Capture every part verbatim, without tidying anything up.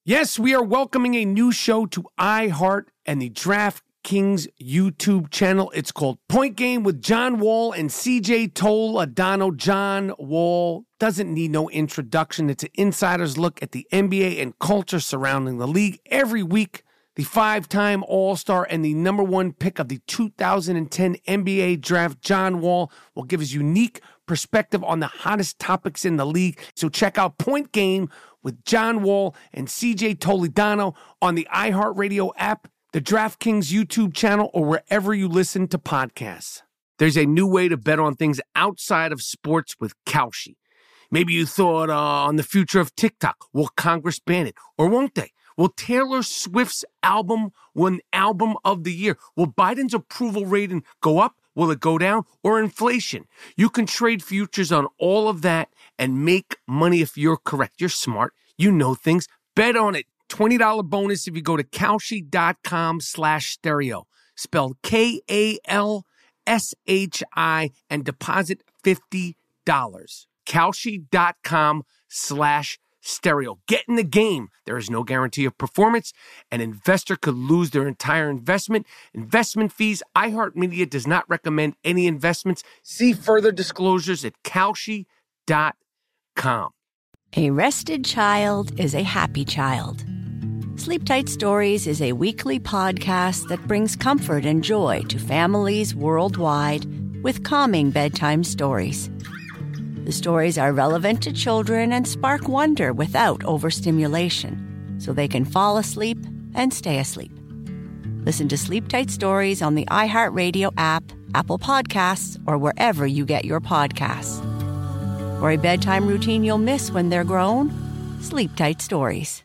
Yes, we are welcoming a new show to iHeart and the DraftKings YouTube channel. It's called Point Game with John Wall and C J Toledano. John Wall doesn't need no introduction. It's an insider's look at the N B A and culture surrounding the league. Every week, the five-time All-Star and the number one pick of the two thousand ten N B A draft, John Wall, will give his unique perspective on the hottest topics in the league. So check out Point Game with John Wall and C J Toledano on the iHeartRadio app, the DraftKings YouTube channel, or wherever you listen to podcasts. There's a new way to bet on things outside of sports with Kalshi. Maybe you thought uh, on the future of TikTok. Will Congress ban it? Or won't they? Will Taylor Swift's album win Album of the Year? Will Biden's approval rating go up? Will it go down? Or inflation? You can trade futures on all of that and make money if you're correct. You're smart. You know things. Bet on it. twenty dollars bonus if you go to Kalshi.com slash stereo. Spelled K A L S H I and deposit fifty dollars. Kalshi.com slash stereo. Get in the game. There is no guarantee of performance. An investor could lose their entire investment. Investment fees. iHeartMedia does not recommend any investments. See further disclosures at Kalshi dot com. A rested child is a happy child. Sleep Tight Stories is a weekly podcast that brings comfort and joy to families worldwide with calming bedtime stories. The stories are relevant to children and spark wonder without overstimulation, so they can fall asleep and stay asleep. Listen to Sleep Tight Stories on the iHeartRadio app, Apple Podcasts, or wherever you get your podcasts. For a bedtime routine you'll miss when they're grown, Sleep Tight Stories.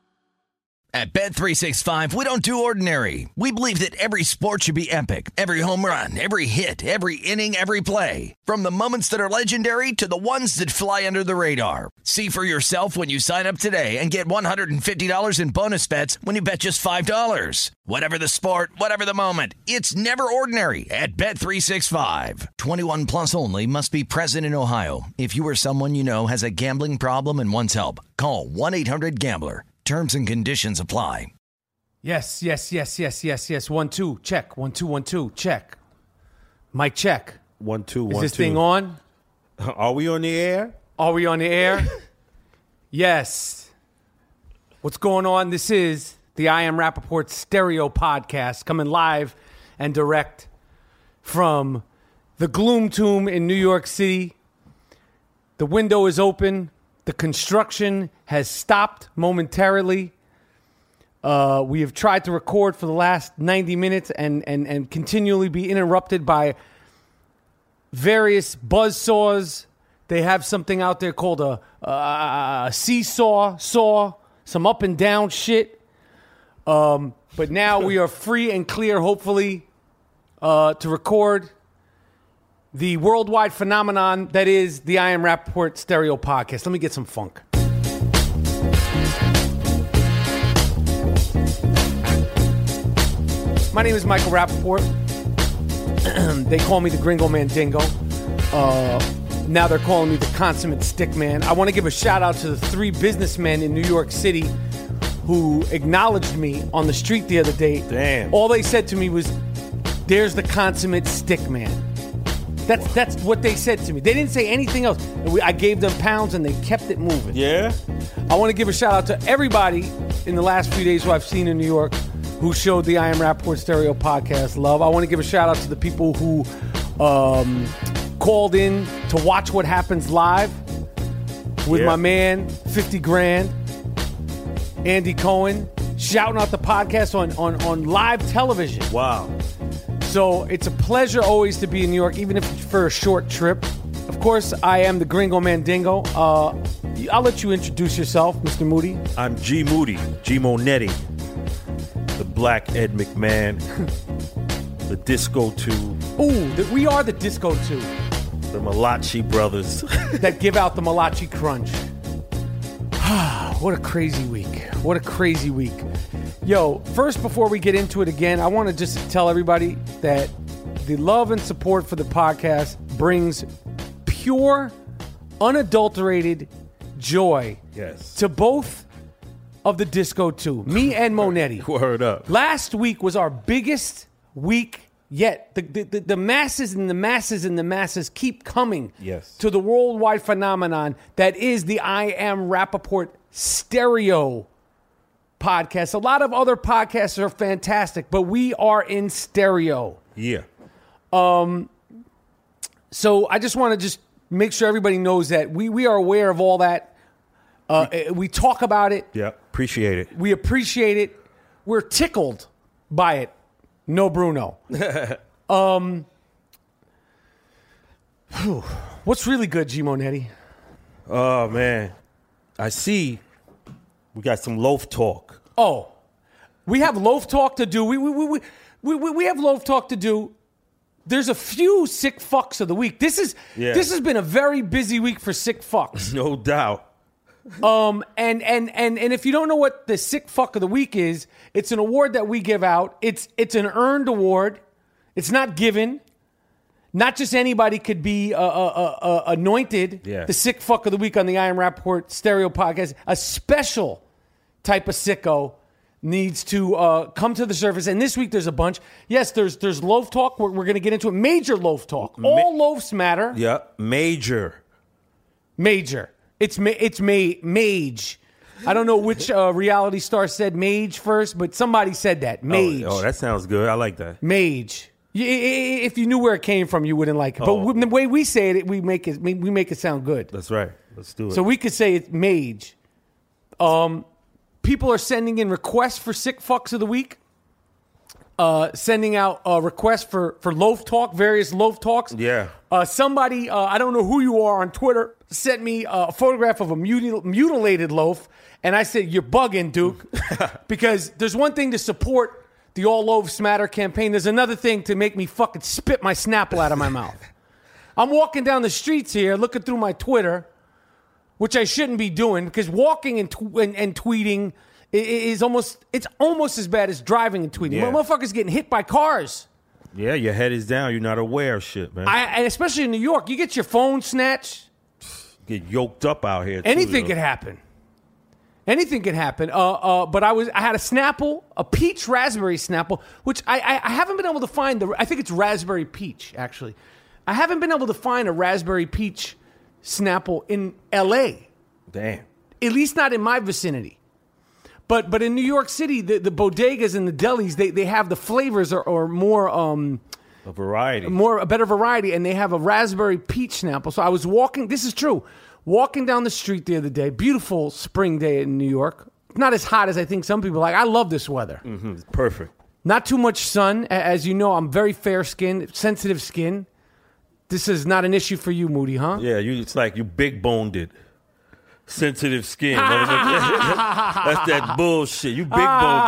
At Bet three sixty-five, we don't do ordinary. We believe that every sport should be epic. Every home run, every hit, every inning, every play. From the moments that are legendary to the ones that fly under the radar. See for yourself when you sign up today and get one hundred fifty dollars in bonus bets when you bet just five dollars. Whatever the sport, whatever the moment, it's never ordinary at Bet three sixty-five. twenty-one plus only. Must be present in Ohio. If you or someone you know has a gambling problem and wants help, call one eight hundred gambler. Terms and conditions apply. Yes, yes, yes, yes, yes, yes. One, two, check. One, two, one, two, check. Mic check. One, two, Is one, this two. thing on? Are we on the air? Are we on the air? Yes. What's going on? This is the I Am Rappaport Stereo Podcast, coming live and direct from the Gloom Tomb in New York City. The window is open. The construction has stopped momentarily. Uh, we have tried to record for the last ninety minutes and, and, and continually be interrupted by various buzzsaws. They have something out there called a, a, a seesaw saw, some up and down shit. Um, but now we are free and clear, hopefully, uh, to record the worldwide phenomenon that is the I Am Rappaport Stereo Podcast. Let me get some funk. My name is Michael Rappaport. They call me the Gringo Mandingo. Uh, now they're calling me the Consummate Stick Man. I want to give a shout out to the three businessmen in New York City who acknowledged me on the street the other day. Damn. All they said to me was, "There's the Consummate Stick Man." That's that's what they said to me. They didn't say anything else. We, I gave them pounds and they kept it moving. Yeah? I want to give a shout out to everybody in the last few days who I've seen in New York who showed the I Am Rappaport Stereo Podcast love. I want to give a shout out to the people who um, called in to watch what happens live with yeah. my man, fifty grand, Andy Cohen, shouting out the podcast on, on, on live television. Wow. So it's a pleasure always to be in New York, even if it's for a short trip. Of course, I am the Gringo Mandingo. Uh, I'll let you introduce yourself, Mister Moody. I'm G Moody, G Monetti, the Black Ed McMahon, the Disco two. Ooh, the, we are the Disco two. The Malachi Brothers. That give out the Malachi Crunch. What a crazy week. What a crazy week. Yo, first, before we get into it again, I want to just tell everybody that the love and support for the podcast brings pure, unadulterated joy Yes. to both of the Disco two. Me and Monetti. Word up. Last week was our biggest week yet. The, the, the, the masses and the masses and the masses keep coming yes. to the worldwide phenomenon that is the I Am Rappaport stereo podcast. A lot of other podcasts are fantastic, but we are in stereo. Yeah. Um. So I just want to just make sure everybody knows that we, we are aware of all that. Uh, we talk about it. Yeah, appreciate it. We appreciate it. We're tickled by it. No Bruno. um, whew. What's really good, G Monetti? Oh, man. I see we got some loaf talk. Oh, we have loaf talk to do. We we we we we, we have loaf talk to do. There's a few sick fucks of the week. This is yeah. this has been a very busy week for sick fucks. No doubt. Um and and and and if you don't know what the sick fuck of the week is, it's an award that we give out. It's it's an earned award. It's not given. Not just anybody could be uh, uh, uh, anointed yeah. the sick fuck of the week on the I Am Rappaport Stereo Podcast. A special type of sicko needs to uh, come to the surface. And this week there's a bunch. Yes, there's there's loaf talk. We're, we're going to get into it. Major loaf talk. Ma- All loafs matter. Yeah, major. Major. It's ma- it's ma- mage. I don't know which uh, reality star said mage first, but somebody said that. Mage. Oh, oh, that sounds good. I like that. Mage. Y- If you knew where it came from, you wouldn't like it. Oh. But the way we say it, we make it we make it sound good. That's right. Let's do it. So we could say it's mage. Um, people are sending in requests for sick fucks of the week. Uh, sending out uh, requests for, for loaf talk, various loaf talks. Yeah. Uh, somebody, uh, I don't know who you are on Twitter, sent me a photograph of a mutil- mutilated loaf. And I said, you're bugging, Duke. Because there's one thing to support the All Loaves Matter campaign. There's another thing to make me fucking spit my Snapple out of my mouth. I'm walking down the streets here, looking through my Twitter, which I shouldn't be doing, because walking and, tw- and, and tweeting is almost, it's almost as bad as driving and tweeting. Yeah. Motherfuckers getting hit by cars. Yeah, your head is down. You're not aware of shit, man. I, and especially in New York, you get your phone snatched. Get yoked up out here. Too, Anything though. could happen. Anything could happen. Uh, uh, but I was, I had a Snapple, a peach raspberry Snapple, which I, I, I haven't been able to find. The, I think it's raspberry peach, actually. I haven't been able to find a raspberry peach Snapple in L A. Damn. At least not in my vicinity. But but in New York City, the, the bodegas and the delis, they, they have the flavors are, are more um A variety. more a better variety, and they have a raspberry peach Snapple. So I was walking. This is true. Walking down the street the other day, beautiful spring day in New York. Not as hot as I think some people like. I love this weather. Mm-hmm. Perfect. Not too much sun. As you know, I'm very fair skinned, sensitive skin. This is not an issue for you, Moody, huh? Yeah, you. It's like you big boned it. Sensitive skin. That's that bullshit. You big boned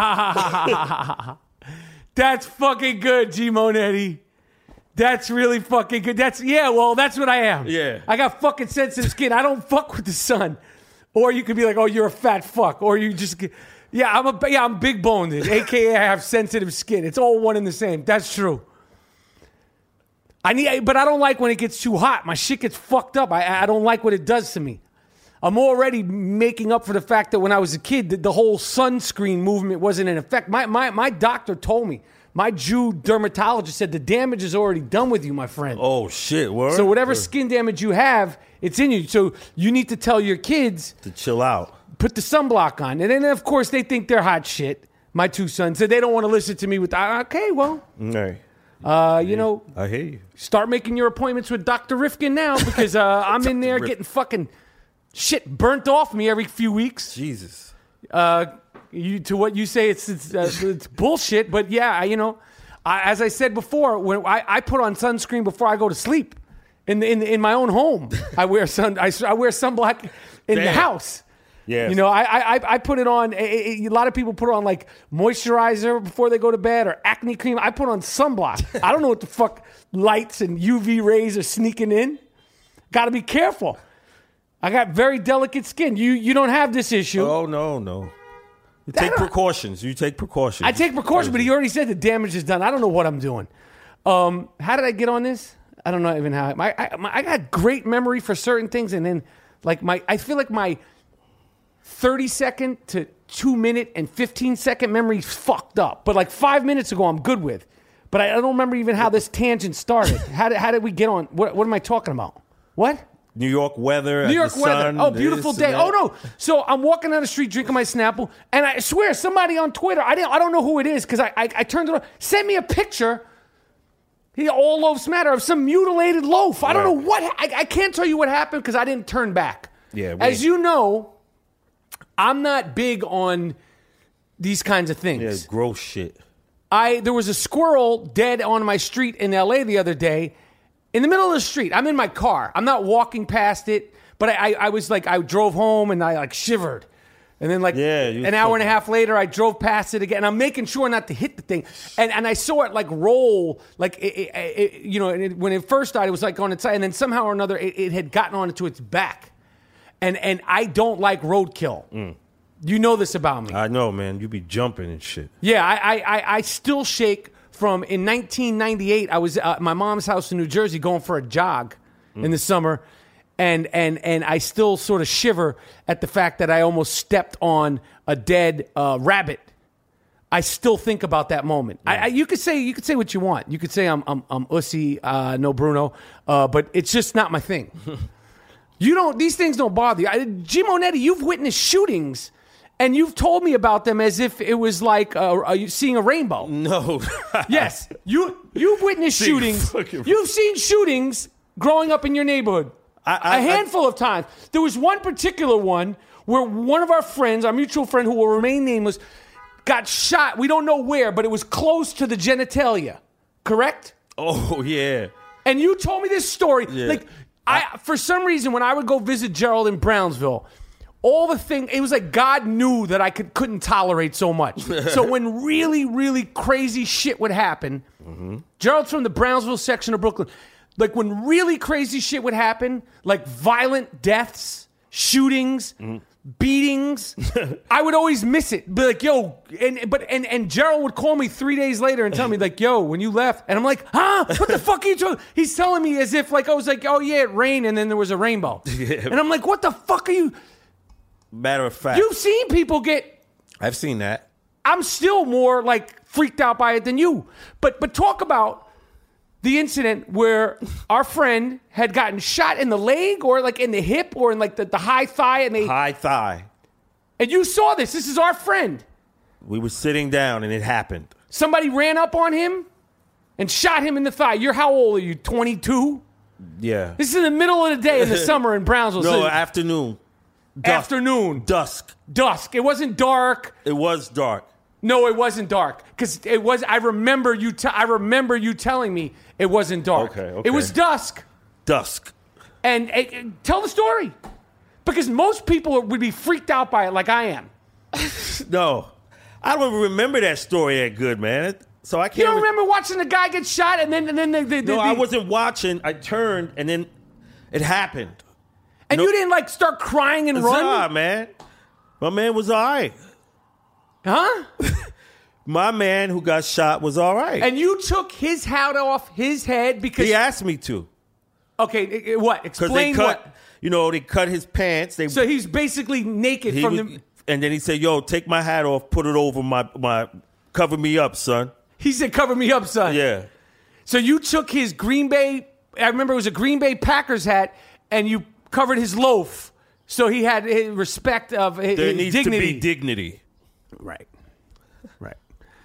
it. That's fucking good, G Monetti. That's really fucking good. That's yeah. Well, that's what I am. Yeah. I got fucking sensitive skin. I don't fuck with the sun. Or you could be like, oh, you're a fat fuck. Or you just, yeah, I'm a yeah, I'm big boned. A K A I have sensitive skin. It's all one and the same. That's true. I need, but I don't like when it gets too hot. My shit gets fucked up. I I don't like what it does to me. I'm already making up for the fact that when I was a kid, the, the whole sunscreen movement wasn't in effect. My, my my doctor told me, my Jew dermatologist said the damage is already done with you, my friend. Oh, shit. Word? So whatever skin damage you have, it's in you. So you need to tell your kids to chill out. Put the sunblock on. And then, of course, they think they're hot shit. My two sons. So they don't want to listen to me with, okay, well, Right. uh, you know, I hear you. start making your appointments with Doctor Rifkin now because uh, I'm in there Rif- getting fucking shit burnt off me every few weeks. Jesus. Uh, you to what you say, it's it's, uh, it's bullshit. But yeah, I, you know, I, as I said before, when I, I put on sunscreen before I go to sleep in the, in the, in my own home, I wear sun I, I wear sunblock in Damn. the house. Yes. You know, I I I put it on. A, a, a lot of people put on like moisturizer before they go to bed or acne cream. I put on sunblock. I don't know what the fuck lights and U V rays are sneaking in. Got to be careful. I got very delicate skin. You you don't have this issue. Oh, no, no. You take precautions. You take precautions. I take precautions, but he already said the damage is done. I don't know what I'm doing. Um, how did I get on this? I don't know even how. I, I, my, I got great memory for certain things, and then like my, I feel like my thirty second to two minute and fifteen second memory fucked up. But like five minutes ago, I'm good with. But I, I don't remember even how this tangent started. How did, how did we get on? What, what am I talking about? What? New York weather. New York the weather. sun, Oh, beautiful day. Oh, no. So I'm walking down the street drinking my Snapple, and I swear somebody on Twitter, I didn't, I don't know who it is because I, I I turned it on, sent me a picture. He, all loaves matter, of some mutilated loaf. I don't Right. know what, I, I can't tell you what happened because I didn't turn back. Yeah. we- As you know, I'm not big on these kinds of things. Yeah, gross shit. I there was a squirrel dead on my street in L A the other day, in the middle of the street. I'm in my car. I'm not walking past it, but I, I, I was like, I drove home and I like shivered. And then like Yeah, you an hour and a fucking- half later, I drove past it again. I'm making sure not to hit the thing. And and I saw it like roll, like, it, it, it, you know, and it, when it first died, it was like on its side. And then somehow or another, it, it had gotten onto its back. And and I don't like roadkill. Mm. You know this about me. I know, man. You be jumping and shit. Yeah, I, I, I, I still shake from in nineteen ninety-eight. I was at my mom's house in New Jersey going for a jog Mm. in the summer, and and and I still sort of shiver at the fact that I almost stepped on a dead uh, rabbit. I still think about that moment. I, I, you could say you could say what you want. You could say I'm I'm, I'm Ussy, uh, no Bruno, uh, but it's just not my thing. You don't; these things don't bother you. I, G. Monetti, you've witnessed shootings. And you've told me about them as if it was like uh, uh, seeing a rainbow. No. Yes, you you've witnessed Seeing shootings. fucking- You've seen shootings growing up in your neighborhood. I- I- a handful of times. There was one particular one where one of our friends, our mutual friend who will remain nameless, got shot. We don't know where, but it was close to the genitalia. Correct? Oh, yeah. And you told me this story. Yeah. Like, I, for some reason, when I would go visit Gerald in Brownsville, all the thing, it was like God knew that I could, couldn't tolerate so much. So when really, really crazy shit would happen, mm-hmm. Gerald's from the Brownsville section of Brooklyn. Like when really crazy shit would happen, like violent deaths, shootings, mm-hmm. beatings, I would always miss it. Be like, yo, and but and, and Gerald would call me three days later and tell me like, yo, when you left, and I'm like, huh? What the fuck are you talking? He's telling me as if like I was like, oh yeah, it rained and then there was a rainbow, yeah. And I'm like, what the fuck are you? Matter of fact, You've seen people get. I've seen that. I'm still more like freaked out by it than you. But but talk about the incident where our friend had gotten shot in the leg or like in the hip or in like the, the high thigh, and they High thigh. and you saw this. This is our friend. We were sitting down and it happened. Somebody ran up on him and shot him in the thigh. You're how old are you? twenty-two? Yeah. This is in the middle of the day in the summer in Brownsville. No, So- afternoon. Dusk. afternoon. Dusk. Dusk. It wasn't dark. It was dark. No, it wasn't dark because it was. I remember you. T- I remember you telling me it wasn't dark. Okay, okay. It was dusk. Dusk. And uh, uh, tell the story, because most people would be freaked out by it, like I am. No. I don't even remember that story that good, man. So I can't You don't re- remember watching the guy get shot and then and then the, the, the, No, I the- wasn't watching. I turned and then it happened. and no- you didn't like start crying and run, Nah, man. My man was all right. huh? My man who got shot was all right. And you took his hat off his head because he asked me to. okay, i- i- what? Because they Explain cut, what. you know, they cut his pants. They So he's basically naked he from was- the. and then he said, "Yo, take my hat off, put it over my my, cover me up, son." He said, "Cover me up, son." Yeah, So you took his Green Bay, I remember it was a Green Bay Packers hat, and you covered his loaf. So he had his respect of his, there his needs dignity. to be dignity. Right. Right.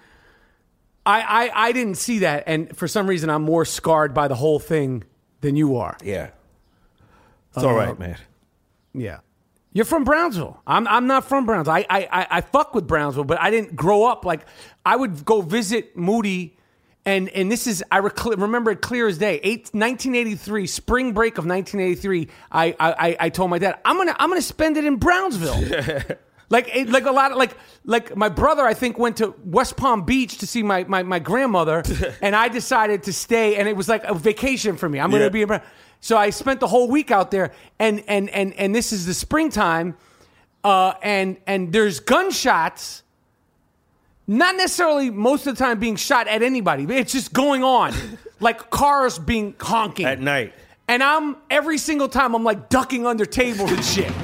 I, I I didn't see that, and for some reason I'm more scarred by the whole thing than you are. Yeah, it's all right, man. Yeah. You're from Brownsville. I'm I'm not from Brownsville. I, I I I fuck with Brownsville, but I didn't grow up like I would go visit Moody, and and this is I rec- remember it clear as day. Eight, nineteen eighty-three, spring break of nineteen eighty-three. I I I told my dad I'm gonna I'm gonna spend it in Brownsville. Like it, like a lot of like like my brother I think went to West Palm Beach to see my my, my grandmother, and I decided to stay, and it was like a vacation for me. I'm gonna Yeah. be in Brown- so I spent the whole week out there, and and and and this is the springtime, uh, and and there's gunshots. Not necessarily most of the time being shot at anybody, but it's just going on, like cars being honking At night. and I'm every single time I'm like ducking under tables and shit.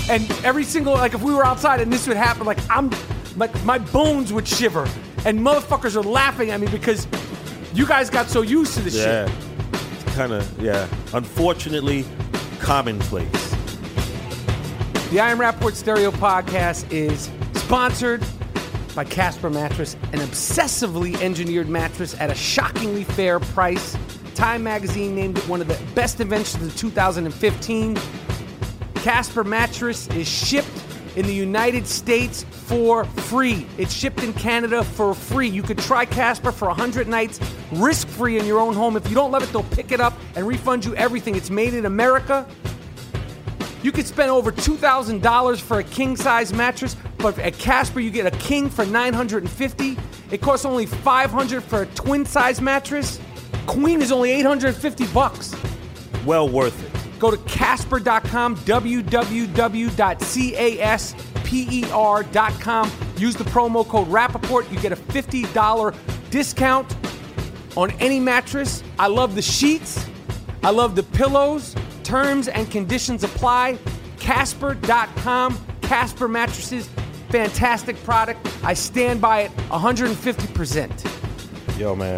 and every single, like if we were outside and this would happen, like I'm, like my bones would shiver, and motherfuckers are laughing at me because you guys got so used to the Yeah. shit. It's kind of, yeah, unfortunately commonplace. The I Am Rappaport Stereo Podcast is sponsored by Casper Mattress, an obsessively engineered mattress at a shockingly fair price. Time Magazine named it one of the best inventions of two thousand fifteen. Casper Mattress is shipped in the United States for free. It's shipped in Canada for free. You could try Casper for one hundred nights, risk-free in your own home. If you don't love it, they'll pick it up and refund you everything. It's made in America. You could spend over two thousand dollars for a king-size mattress, but at Casper you get a king for nine hundred fifty dollars. It costs only five hundred dollars for a twin-size mattress. Queen is only eight hundred fifty bucks. Well worth it. Go to Casper dot com, w w w dot casper dot com. Use the promo code Rappaport. You get a fifty dollars discount on any mattress. I love the sheets. I love the pillows. Terms and conditions apply. Casper dot com. Casper Mattresses. Fantastic product. I stand by it one hundred fifty percent. Yo, man.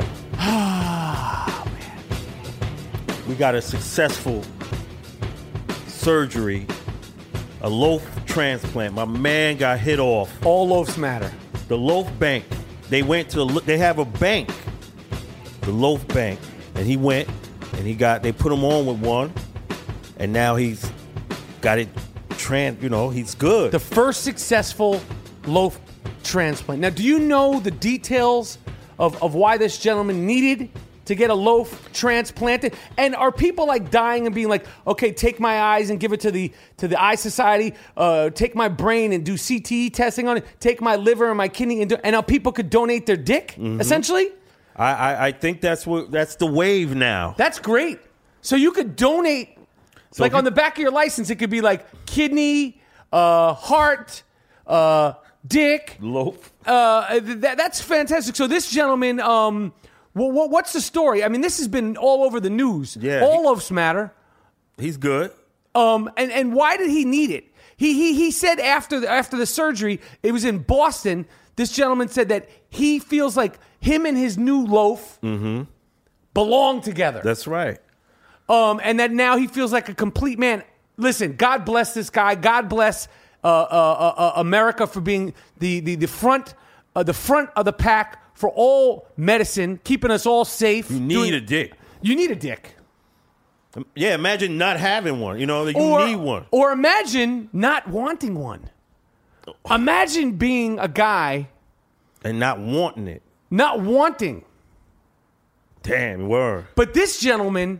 We got a successful surgery, a loaf transplant. My man got hit off. All loaves matter. The Loaf Bank. They went to, the, they have a bank, the Loaf Bank, and he went and he got, they put him on with one, and now he's got it, trans, you know, he's good. The first successful loaf transplant. Now, do you know the details of, of why this gentleman needed to get a loaf transplanted? And are people like dying and being like, okay, take my eyes and give it to the to the Eye Society, uh, take my brain and do C T E testing on it, take my liver and my kidney, and, do, and now people could donate their dick, mm-hmm. essentially? I, I, I think that's what that's the wave now. That's great. So you could donate, so like on you, the back of your license, it could be like kidney, uh, heart, uh, dick. Loaf. Uh, that, that's fantastic. So this gentleman... Um, Well, what's the story? I mean, this has been all over the news. Yeah, all he, loaves matter. He's good. Um, and, and why did he need it? He he he said after the, after the surgery, it was in Boston. This gentleman said that he feels like him and his new loaf mm-hmm. belong together. That's right. Um, and that now he feels like a complete man. Listen, God bless this guy. God bless uh, uh, uh, America for being the the the front uh, the front of the pack. For all medicine, keeping us all safe. You need doing, a dick. You need a dick. Yeah, imagine not having one. You know, you or, need one. Or imagine not wanting one. Imagine being a guy. And not wanting it. Not wanting. Damn, word. But this gentleman.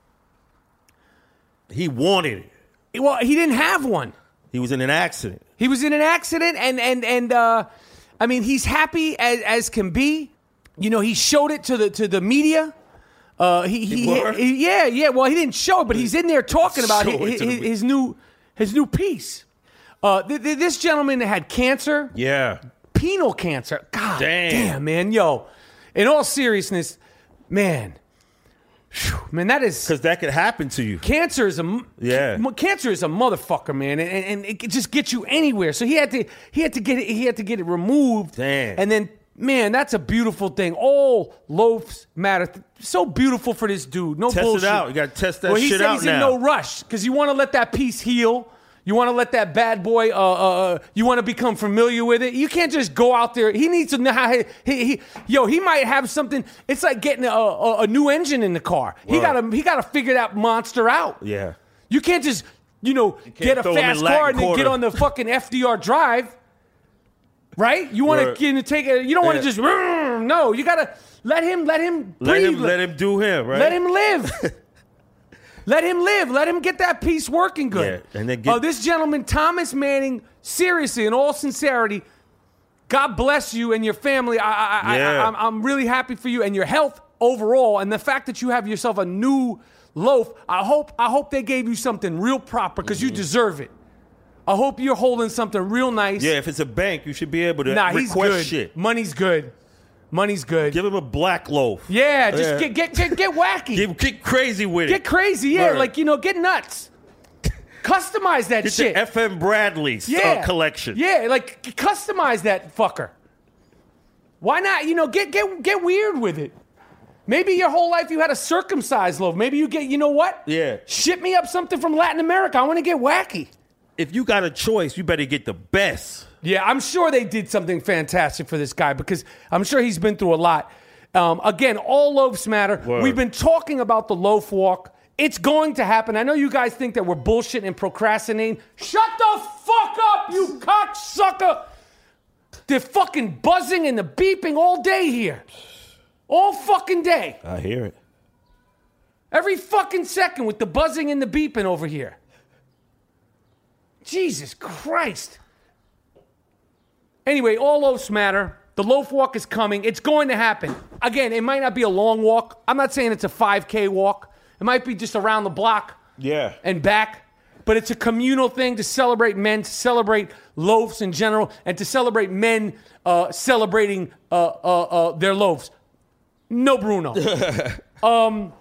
He wanted it. Well, he didn't have one. He was in an accident. He was in an accident and, and, and, uh, I mean, he's happy as, as can be. You know, he showed it to the to the media. Uh, he, he, he, he yeah yeah. Well, he didn't show it, but he's in there talking about his, his, his new his new piece. Uh, th- th- this gentleman had cancer. Yeah, penile cancer. God damn, damn man, yo. In all seriousness, man, whew, man, that is because that could happen to you. Cancer is a yeah. Cancer is a motherfucker, man, and, and it could just get you anywhere. So he had to he had to get it he had to get it removed. Damn. And then, man, that's a beautiful thing. All loaves matter. So beautiful for this dude. No test bullshit. Test it out. You got to test that well, shit he out he's now. in no rush because you want to let that piece heal. You want to let that bad boy, uh, uh, you want to become familiar with it. You can't just go out there. He needs to know how, he, he, he yo, he might have something. It's like getting a, a, a new engine in the car. Word. He got to he got to figure that monster out. Yeah. You can't just, you know, you get a fast car and then get on the fucking F D R drive. Right? You want to take it. You don't want to just, no, you got to let him, let him breathe. Let him, let him do him, right? Let him live. Let him live. Let him get that piece working good. Yeah, and then get- uh, this gentleman, Thomas Manning, seriously, in all sincerity, God bless you and your family. I, I, yeah. I, I'm, I'm really happy for you and your health overall, and the fact that you have yourself a new loaf. I hope, I hope they gave you something real proper because mm-hmm. you deserve it. I hope you're holding something real nice. Yeah, if it's a bank, you should be able to nah, request he's good. shit. Money's good. Money's good. Give him a black loaf. Yeah, just yeah. Get, get get get wacky. Get, get crazy with get it. Get crazy, yeah. Word. Like, you know, get nuts. Customize that Get shit. the F M Bradley's yeah. uh, collection. Yeah, like customize that fucker. Why not? You know, get get get weird with it. Maybe your whole life you had a circumcised loaf. Maybe you get, you know what? Yeah. Ship me up something from Latin America. I want to get wacky. If you got a choice, you better get the best. Yeah, I'm sure they did something fantastic for this guy because I'm sure he's been through a lot. Um, again, all loaves matter. Word. We've been talking about the loaf walk. It's going to happen. I know you guys think that we're bullshitting and procrastinating. Shut the fuck up, you cocksucker. They're fucking buzzing and the beeping all day here. All fucking day. I hear it. Every fucking second with the buzzing and the beeping over here. Jesus Christ. Anyway, all loafs matter. The loaf walk is coming. It's going to happen. Again, it might not be a long walk. I'm not saying it's a five K walk. It might be just around the block Yeah. and back. But it's a communal thing to celebrate men, to celebrate loaves in general, and to celebrate men uh, celebrating uh, uh, uh, their loaves. No Bruno. um,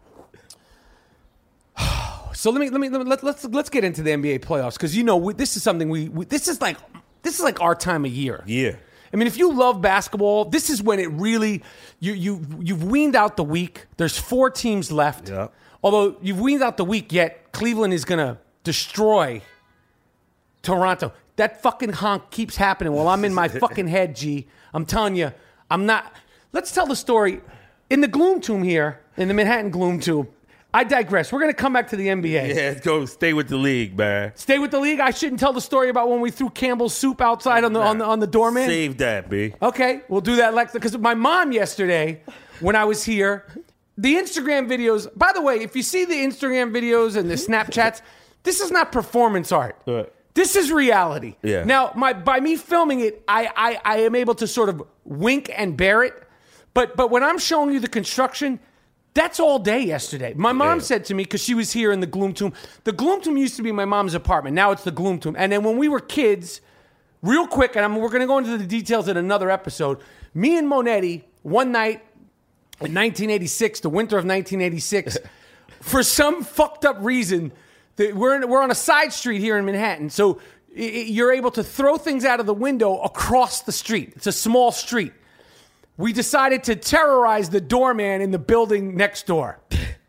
so let me let me, let me let, let's let's get into the N B A playoffs because you know we, this is something we, we this is like this is like our time of year. Yeah. I mean, if you love basketball, this is when it really you you you've weaned out the weak. There's four teams left. Yeah. Although you've weaned out the weak, yet Cleveland is gonna destroy Toronto. That fucking honk keeps happening while I'm in my fucking head, G. I'm telling you, I'm not. Let's tell the story. In the Gloom Tomb here, in the Manhattan Gloom Tomb, I digress. We're going to come back to the N B A. Yeah, let's go stay with the league, man. Stay with the league? I shouldn't tell the story about when we threw Campbell's soup outside on the on the, on the doorman? Save that, B. Okay, we'll do that, Lex. Because my mom yesterday, when I was here, the Instagram videos, by the way, if you see the Instagram videos and the Snapchats, this is not performance art. Right. This is reality. Yeah. Now, my by me filming it, I, I I am able to sort of wink and bear it. But but when I'm showing you the construction, that's all day yesterday. My mom Yeah. said to me, because she was here in the Gloom Tomb, the Gloom Tomb used to be my mom's apartment. Now it's the Gloom Tomb. And then when we were kids, real quick, and I'm, we're going to go into the details in another episode, me and Monetti, one night in nineteen eighty-six, the winter of nineteen eighty-six, for some fucked up reason, the, we're, in, we're on a side street here in Manhattan. So i- i- you're able to throw things out of the window across the street. It's a small street. We decided to terrorize the doorman in the building next door.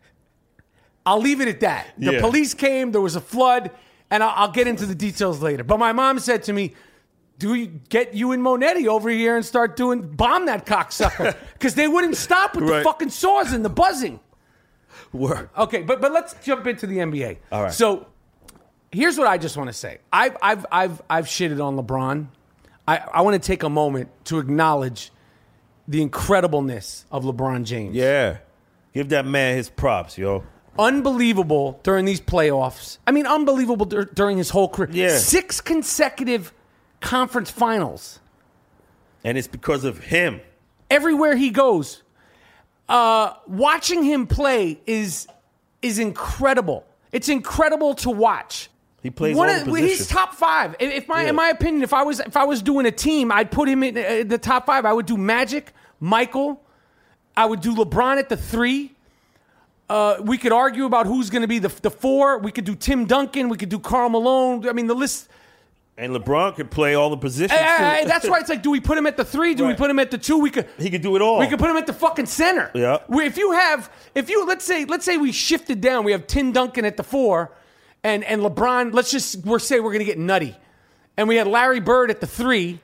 I'll leave it at that. The Yeah. police came, there was a flood, and I'll, I'll get into the details later. But my mom said to me, do we get you and Monetti over here and start doing, bomb that cocksucker? Because they wouldn't stop with the Right. fucking saws and the buzzing. Word. Okay, but but let's jump into the N B A. All right. So here's what I just want to say. I've I've I've I've shitted on LeBron. I, I want to take a moment to acknowledge the incredibleness of LeBron James. Yeah. Give that man his props, yo. Unbelievable during these playoffs. I mean, unbelievable dur- during his whole career. Yeah. Six consecutive conference finals. And it's because of him. Everywhere he goes. Uh, watching him play is is incredible. It's incredible to watch. He plays One all of- the He's positions. top five. If if my, Yeah. in my opinion, if I was if I was doing a team, I'd put him in uh, the top five. I would do Magic, Michael. I would do LeBron at the three. Uh, we could argue about who's going to be the the four. We could do Tim Duncan. We could do Karl Malone. I mean, the list. And LeBron could play all the positions, Hey, hey, hey, too. that's why it's like, do we put him at the three? Do we Right. put him at the two? We could. He could do it all. We could put him at the fucking center. Yeah. Where if you have, if you let's say, let's say we shifted down. We have Tim Duncan at the four, and and LeBron. Let's just we're say we're gonna get nutty, and we had Larry Bird at the three.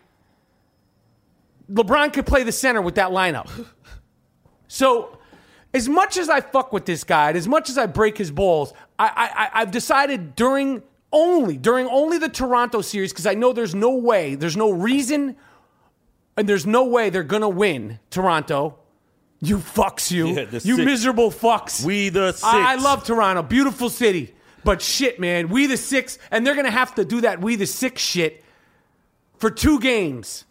LeBron could play the center with that lineup. So, as much as I fuck with this guy, and as much as I break his balls, I, I I've decided during only during only the Toronto series because I know there's no way, there's no reason. And there's no way they're going to win Toronto. You fucks, you. Yeah, the you six. miserable fucks. We the six. I, I love Toronto. Beautiful city. But shit, man. We the six. And they're going to have to do that we the six shit for two games.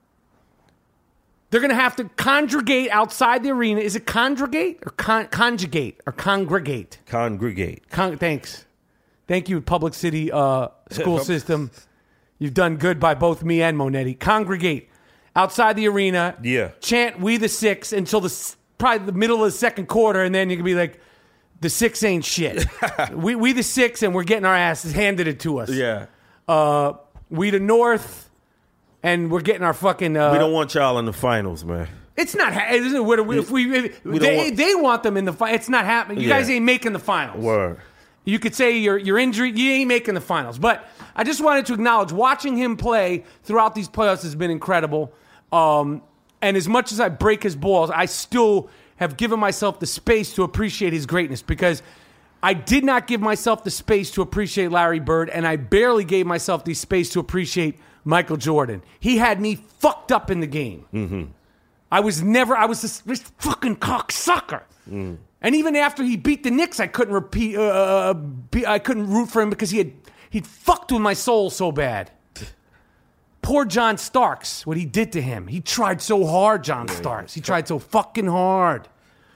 They're going to have to congregate outside the arena. Is it congregate or con- conjugate or congregate? Congregate. Con- thanks. Thank you, public city uh, school system. You've done good by both me and Monetti. Congregate outside the arena. Yeah. Chant "We the Six" until the s- probably the middle of the second quarter, and then you can be like, The six ain't shit. we we the six, and we're getting our asses handed it to us. Yeah. Uh, we the North, and we're getting our fucking. Uh, we don't want y'all in the finals, man. It's not. Ha- isn't it, if we, if we they want, they want them in the final. It's not happening. You yeah. guys ain't making the finals. Word. You could say you're you're injured. You ain't making the finals. But I just wanted to acknowledge watching him play throughout these playoffs has been incredible. Um, and as much as I break his balls, I still have given myself the space to appreciate his greatness because I did not give myself the space to appreciate Larry Bird, and I barely gave myself the space to appreciate Michael Jordan. He had me fucked up in the game. Mm-hmm. I was never, I was this, this fucking cocksucker. Mm. And even after he beat the Knicks, I couldn't repeat, uh, be, I couldn't root for him because he had, he'd fucked with my soul so bad. Poor John Starks, what he did to him. He tried so hard, John Starks. He tried so fucking hard.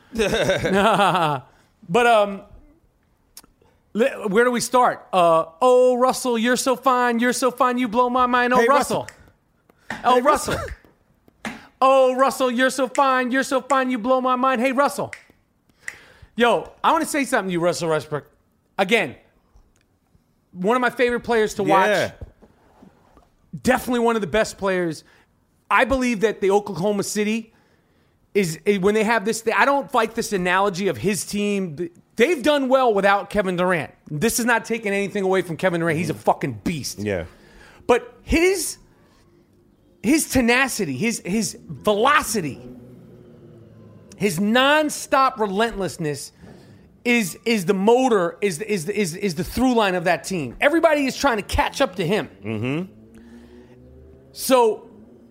But, um, where do we start? Uh, oh, Russell, you're so fine. You're so fine. You blow my mind. Oh, hey, Russell. Russell. Oh, hey, Russell. Russell. Oh, Russell, you're so fine. You're so fine. You blow my mind. Hey, Russell. Yo, I want to say something to you, Russell Westbrook. Again, one of my favorite players to watch. Yeah. Definitely one of the best players. I believe that the Oklahoma City is, when they have this, I don't like this analogy of his team. They've done well without Kevin Durant. This is not taking anything away from Kevin Durant. He's a fucking beast. Yeah. But his his tenacity, his his velocity, his nonstop relentlessness is is the motor, is is is is the through line of that team. Everybody is trying to catch up to him. Mm-hmm. So,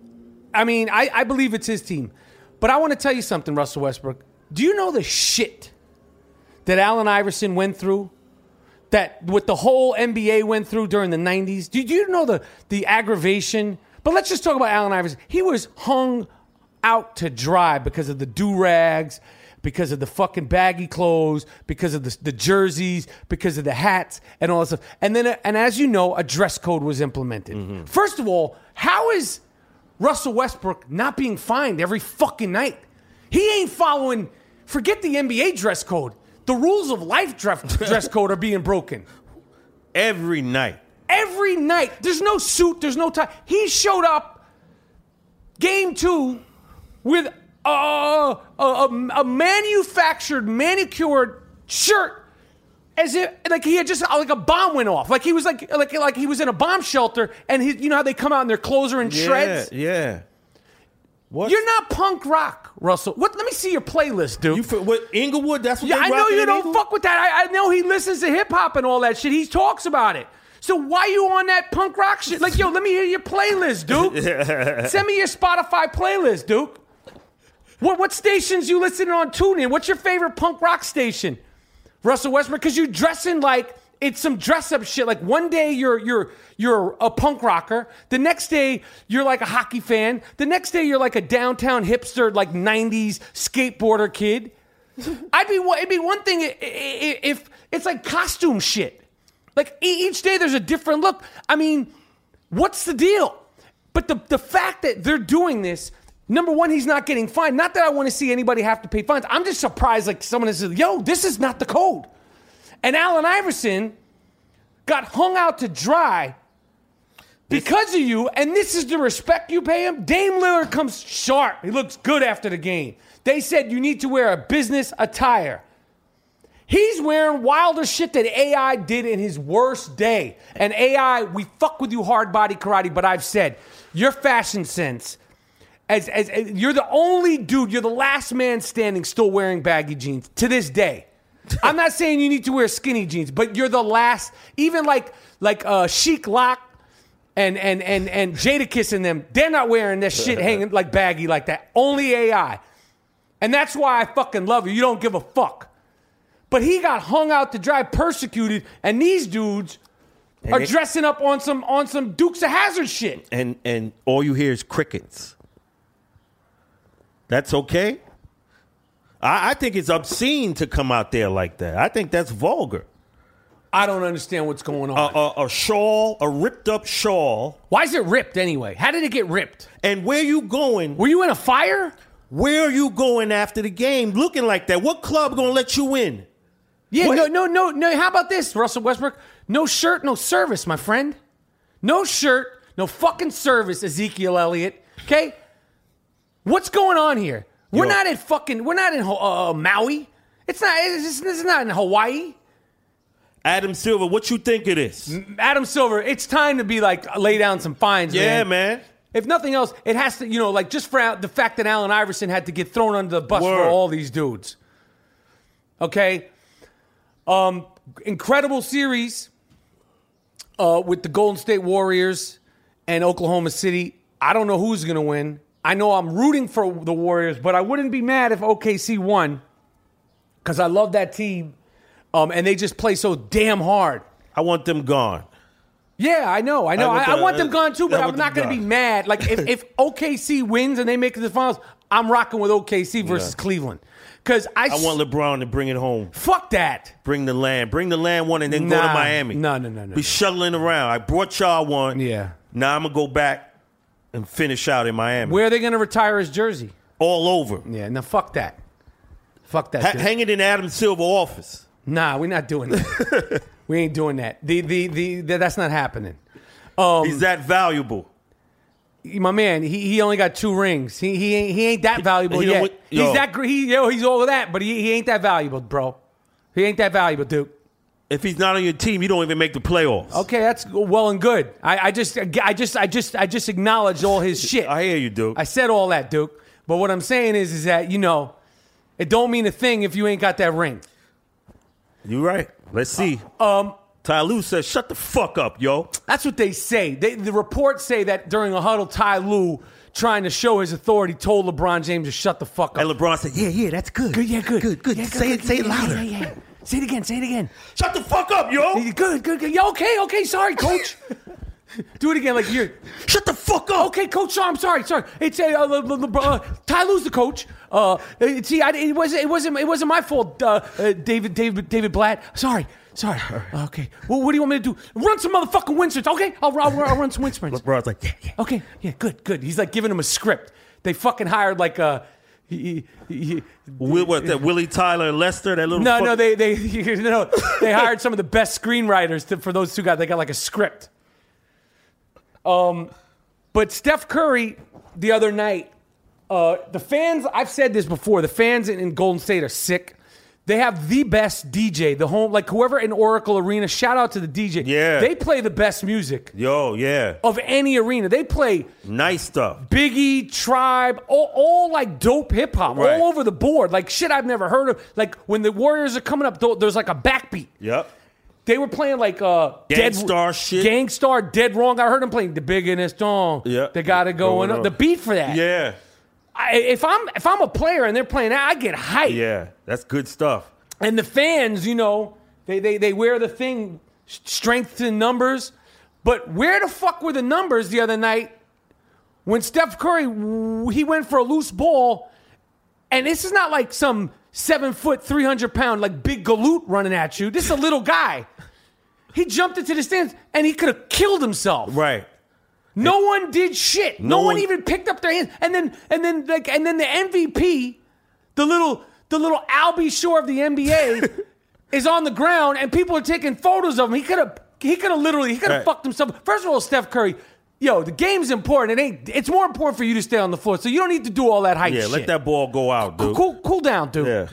I mean, I, I believe it's his team. But I want to tell you something, Russell Westbrook. Do you know the shit that Allen Iverson went through? That what the whole N B A went through during the nineties? Do you know the, the aggravation? But let's just talk about Allen Iverson. He was hung out to dry because of the do-rags, because of the fucking baggy clothes, because of the, the jerseys, because of the hats, and all that stuff. And then, and as you know, a dress code was implemented. Mm-hmm. First of all, how is Russell Westbrook not being fined every fucking night? He ain't following, forget the N B A dress code. The rules of life dress, dress code are being broken. Every night. Every night. There's no suit, there's no tie. He showed up game two with a, a, a, a manufactured, manicured shirt as if like he had just like a bomb went off. Like he was like like like he was in a bomb shelter, and he, you know how they come out and their clothes are in yeah, shreds? Yeah. What? You're not punk rock, Russell. What? Let me see your playlist, dude. You for, what Inglewood? That's what yeah, they I know you don't Inglewood? fuck with that. I, I know he listens to hip hop and all that shit. He talks about it. So why you on that punk rock shit? Like, yo, let me hear your playlist, Duke. Send me your Spotify playlist, Duke. What what stations you listening on TuneIn? What's your favorite punk rock station, Russell Westbrook? Because you dressing like it's some dress up shit. Like one day you're you're you're a punk rocker. The next day you're like a hockey fan. The next day you're like a downtown hipster, like nineties skateboarder kid. I'd be it'd be one thing if it's like costume shit. Like each day there's a different look. I mean, what's the deal? But the the fact that they're doing this. Number one, he's not getting fined. Not that I want to see anybody have to pay fines. I'm just surprised, like someone says, yo, this is not the code. And Allen Iverson got hung out to dry because of you, and this is the respect you pay him? Dame Lillard comes sharp. He looks good after the game. They said you need to wear a business attire. He's wearing wilder shit that A I did in his worst day. And A I, we fuck with you hard body karate, but I've said, your fashion sense... As, as, as you're the only dude, you're the last man standing still wearing baggy jeans to this day. I'm not saying you need to wear skinny jeans, but you're the last. Even like like uh, Chic Lock and and and and Jadakiss and them, they're not wearing their shit hanging like baggy like that. Only A I, and that's why I fucking love you. You don't give a fuck. But he got hung out to dry, persecuted, and these dudes and are it, dressing up on some on some Dukes of Hazzard shit. And and all you hear is crickets. That's okay? I, I think it's obscene to come out there like that. I think that's vulgar. I don't understand what's going on. A, a, a shawl, a ripped up shawl. Why is it ripped anyway? How did it get ripped? And where you going? Were you in a fire? Where are you going after the game looking like that? What club gonna let you in? Yeah, What? no, no, no, no. How about this, Russell Westbrook? No shirt, no service, my friend. No shirt, no fucking service, Ezekiel Elliott. Okay? What's going on here? We're Yo. not at fucking, we're not in uh, Maui. It's not, it's, it's not in Hawaii. Adam Silver, what you think it is? Adam Silver, it's time to be like, lay down some fines, Yeah, man. man. If nothing else, it has to, you know, like just for the fact that Allen Iverson had to get thrown under the bus Word. for all these dudes. Okay? Um, incredible series uh, with the Golden State Warriors and Oklahoma City. I don't know who's going to win. I know I'm rooting for the Warriors, but I wouldn't be mad if O K C won because I love that team, um, and they just play so damn hard. I want them gone. Yeah, I know, I know. I I, want I the- want them gone too, but I I'm want not them going to be gone. mad. Like if, if O K C wins and they make it to the finals, I'm rocking with O K C versus Yeah. Cleveland because I, I want LeBron to bring it home. fuck that. Bring the land. Bring the land one and then go Nah. to Miami. No, no, no, no. Be shuttling around. I brought y'all one. Yeah. Now I'm going to go back and finish out in Miami. Where are they going to retire his jersey? All over. Yeah, no, fuck that. Fuck that. Ha- dude. hang it in Adam Silver office. Nah, we're not doing that. We ain't doing that. The, the, the, the, that's not happening. Um, He's that valuable. My man, he, he only got two rings. He he ain't, he ain't that valuable he don't yet. wi- yo. He's that gr- he yo, he's all of that, but he, he ain't that valuable, bro. He ain't that valuable, dude. If he's not on your team, you don't even make the playoffs. Okay, that's well and good. I, I just I just I just I just acknowledged all his shit. I hear you, Duke. I said all that, Duke. But what I'm saying is is that, you know, it don't mean a thing if you ain't got that ring. You right. Let's see. Um Ty Lue says, shut the fuck up, yo. That's what they say. They, the reports say that during a huddle, Ty Lue, trying to show his authority, told LeBron James to shut the fuck up. And LeBron said, yeah, yeah, that's good. Good, yeah, good. Good, good. Yeah, say good, it, say good, it yeah, louder. Yeah, yeah, yeah. Say it again, say it again. Shut the fuck up, yo. Good, good, good. Yeah, okay, okay, sorry, coach. Do it again like you're... Shut the fuck up. Okay, coach, sorry, I'm sorry, sorry. It's uh, Le, Le, Le, uh, Ty Lue's the coach. Uh, uh, see, I, it wasn't, it wasn't, it wasn't my fault. Uh, uh, David, David, David Blatt. Sorry, sorry. Okay. Well, what do you want me to do? Run some motherfucking wind sprints. Okay, I'll, I'll, I'll run some wind sprints. LeBron's like, yeah, yeah. Okay, yeah, good, good. He's like giving him a script. They fucking hired like a. He, he, he, Will, what, that Willie Tyler and Lester, that little no, fuck- no, they they you know, they hired some of the best screenwriters to, for those two guys. They got like a script. Um, but Steph Curry the other night, uh, the fans. I've said this before. The fans in, in Golden State are sick. They have the best D J. The home, like whoever in Oracle Arena. Shout out to the D J. Yeah. They play the best music Yo, yeah. of any arena. They play Nice stuff. Biggie, Tribe, all, all like dope hip hop, Right. all over the board. Like shit I've never heard of. Like when the Warriors are coming up, th- there's like a backbeat. Yep. They were playing like uh, Gangstar dead, shit. Gangstar, Dead Wrong. I heard them playing the biggest song. Yeah. They got to go Going and on. the beat for that. Yeah. I, if I'm if I'm a player and they're playing that, I get hyped. Yeah. That's good stuff. And the fans, you know, they they they wear the thing, strength in numbers. But where the fuck were the numbers the other night when Steph Curry, he went for a loose ball, and this is not like some seven foot, three hundred pound, like big galoot running at you. This is a little guy. He jumped into the stands and he could have killed himself. Right. No one did shit. No, No one one- even picked up their hands. And then and then like and then the M V P, the little the little Albie Shore of the N B A, is on the ground and people are taking photos of him. He could have he could have literally he could have Right. fucked himself. First of all, Steph Curry, yo, the game's important. It ain't. It's more important for you to stay on the floor. So you don't need to do all that hype Yeah, shit. let that ball go out, dude. cool cool down, dude. Yeah.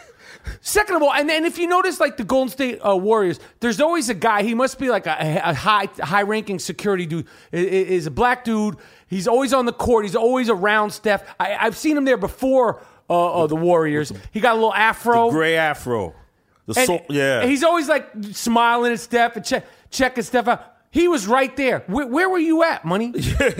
Second of all, and then if you notice, like the Golden State uh, Warriors, there's always a guy. He must be like a, a high, high-ranking security dude. I- I- Is a black dude. He's always on the court. He's always around Steph. I, I've seen him there before uh, uh, the Warriors. He got a little afro. Gray afro. The and, so- yeah. and he's always like smiling at Steph and check, checking Steph out. He was right there. Where, where were you at, Money?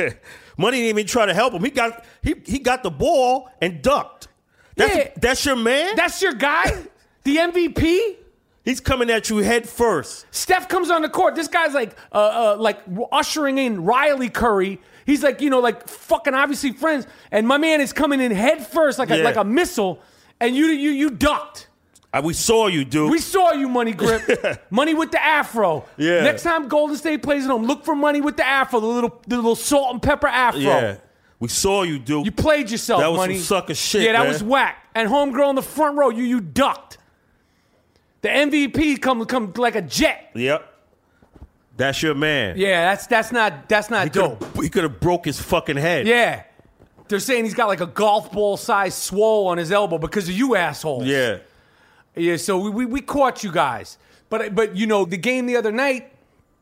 Money didn't even try to help him. He got he he got the ball and ducked. That's Yeah. that's your man? That's your guy, the M V P. He's coming at you head first. Steph comes on the court. This guy's like, uh, uh, like ushering in Riley Curry. He's like, you know, like fucking obviously friends. And my man is coming in head first, like a, Yeah. like a missile. And you, you, you ducked. Uh, we saw you, dude. We saw you, Money Grip. Money with the afro. Yeah. Next time Golden State plays at home, look for Money with the afro, the little, the little salt and pepper afro. yeah. We saw you, dude. You played yourself, That was Money. some sucker shit, Yeah, that man. was whack. And homegirl in the front row, you, you ducked. The M V P come come like a jet. Yep. That's your man. Yeah, that's that's not that's not He dope. could've- He could have broke his fucking head. Yeah. They're saying he's got like a golf ball size swole on his elbow because of you assholes. Yeah. Yeah, so we, we, we caught you guys. But, but, you know, the game the other night,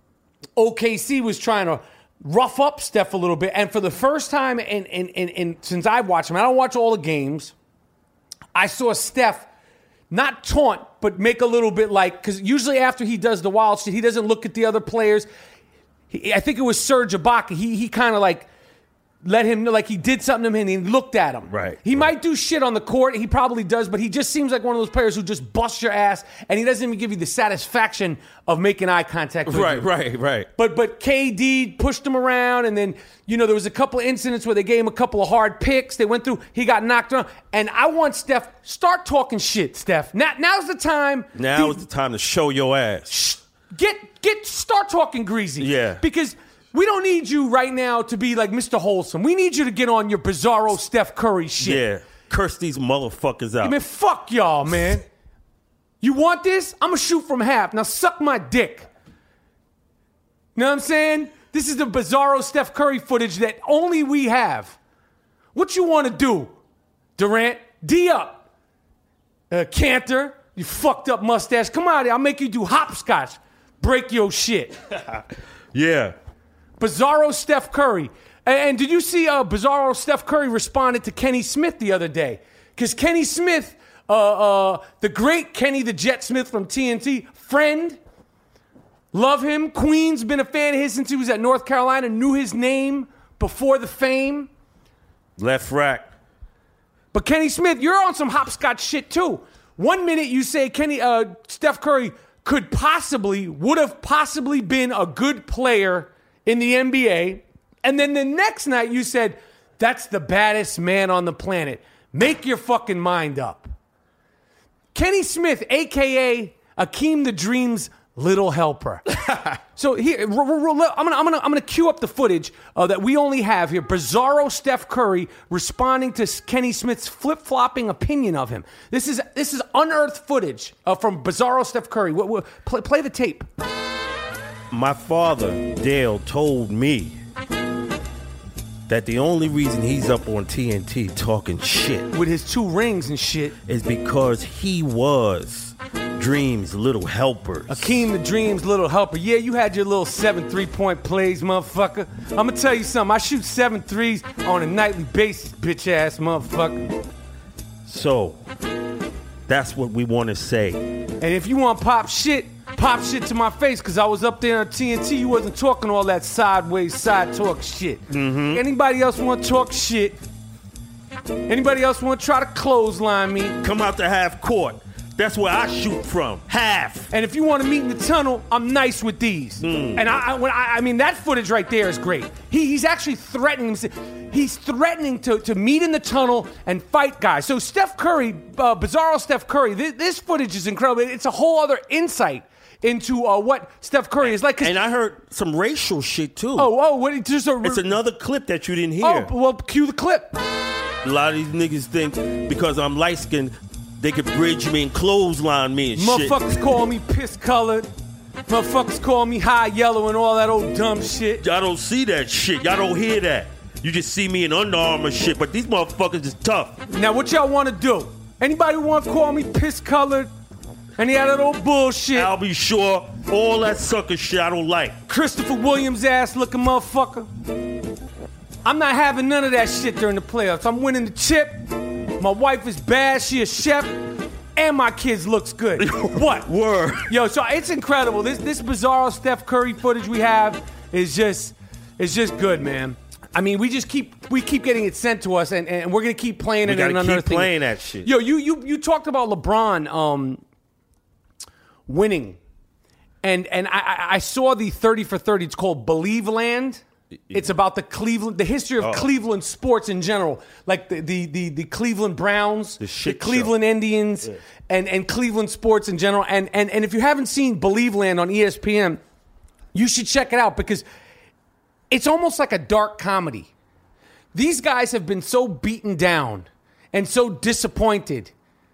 O K C was trying to rough up Steph a little bit. And for the first time in, in, in, in since I've watched him, I don't watch all the games, I saw Steph not taunt, but make a little bit like, because usually after he does the wild shit, he doesn't look at the other players. He, I think it was Serge Ibaka. He, he kind of like let him know, like he did something to him and he looked at him. Right. He right. might do shit on the court. He probably does, but he just seems like one of those players who just busts your ass and he doesn't even give you the satisfaction of making eye contact with Right, you. right, right. But but K D pushed him around, and then, you know, there was a couple of incidents where they gave him a couple of hard picks. They went through, he got knocked around. And I want Steph, start talking shit, Steph. Now, now's the time. Now The- is the time to show your ass. Get, get, start talking greasy. Yeah. Because we don't need you right now to be like Mister Wholesome. We need you to get on your bizarro Steph Curry shit. Yeah. Curse these motherfuckers out. I mean, fuck y'all, man. You want this? I'm going to shoot from half. Now suck my dick. You know what I'm saying? This is the bizarro Steph Curry footage that only we have. What you want to do, Durant? D up. Uh, Cantor, you fucked up mustache. Come out here. I'll make you do hopscotch. Break your shit. Yeah. Bizarro Steph Curry. And, and did you see uh, Bizarro Steph Curry responded to Kenny Smith the other day? Because Kenny Smith, uh, uh, the great Kenny the Jet Smith from T N T, friend, love him. Queen's been a fan of his since he was at North Carolina, knew his name before the fame. Left rack. But Kenny Smith, you're on some hopscotch shit too. One minute you say Kenny, uh, Steph Curry could possibly, would have possibly been a good player in the N B A. And then the next night you said, that's the baddest man on the planet. Make your fucking mind up. Kenny Smith, a k a. Akeem the Dream's little helper. So here, I'm gonna, I'm gonna, I'm gonna cue up the footage uh, that we only have here. Bizarro Steph Curry responding to Kenny Smith's flip-flopping opinion of him. This is this is unearthed footage uh, from Bizarro Steph Curry. We'll, we'll, play, play the tape. My father, Dale, told me that the only reason he's up on T N T talking shit With his two rings and shit. is because he was Dream's little helper. Akeem the Dream's little helper. Yeah, you had your little seven three-point plays, motherfucker. I'm gonna tell you something. I shoot seven threes on a nightly basis, bitch-ass motherfucker. So, that's what we want to say. And if you want pop shit, pop shit to my face, because I was up there on T N T. You wasn't talking all that sideways, side talk shit. Mm-hmm. Anybody else want to talk shit? Anybody else want to try to clothesline me? Come out to half court. That's where I shoot from. Half. And if you want to meet in the tunnel, I'm nice with these. Mm. And I, I, when I, I mean, that footage right there is great. He, he's actually threatening. He's threatening to, to meet in the tunnel and fight guys. So Steph Curry, uh, Bizarro Steph Curry, this, this footage is incredible. It's a whole other insight into uh, what Steph Curry is like. And I heard some racial shit too. Oh, oh, what? Just a, it's another clip that you didn't hear. Oh, well, cue the clip. A lot of these niggas think because I'm light skinned, they could bridge me and clothesline me and shit. Motherfuckers call me piss colored. Motherfuckers call me high yellow and all that old dumb shit. Y'all don't see that shit. Y'all don't hear that. You just see me in Under Armour shit, but these motherfuckers is tough. Now, what y'all want to do? Anybody want to call me piss colored? Any of that old bullshit? I'll be sure all that sucker shit I don't like. Christopher Williams ass looking motherfucker. I'm not having none of that shit during the playoffs. I'm winning the chip. My wife is bad. She a chef. And my kids looks good. What? Word. Yo, so it's incredible. This this Bizarro Steph Curry footage we have is just is just good, man. I mean, we just keep we keep getting it sent to us, and, and we're gonna keep playing we it. Gotta and another keep thing. playing that shit. Yo, you you you talked about LeBron um, winning, and and I, I saw the thirty for thirty. It's called Believe Land. It's about the Cleveland, the history of Oh. Cleveland sports in general, like the the the, the Cleveland Browns, The shit Cleveland show. Indians, Yeah. and and Cleveland sports in general. And and and if you haven't seen Believe Land on E S P N, you should check it out because it's almost like a dark comedy. These guys have been so beaten down and so disappointed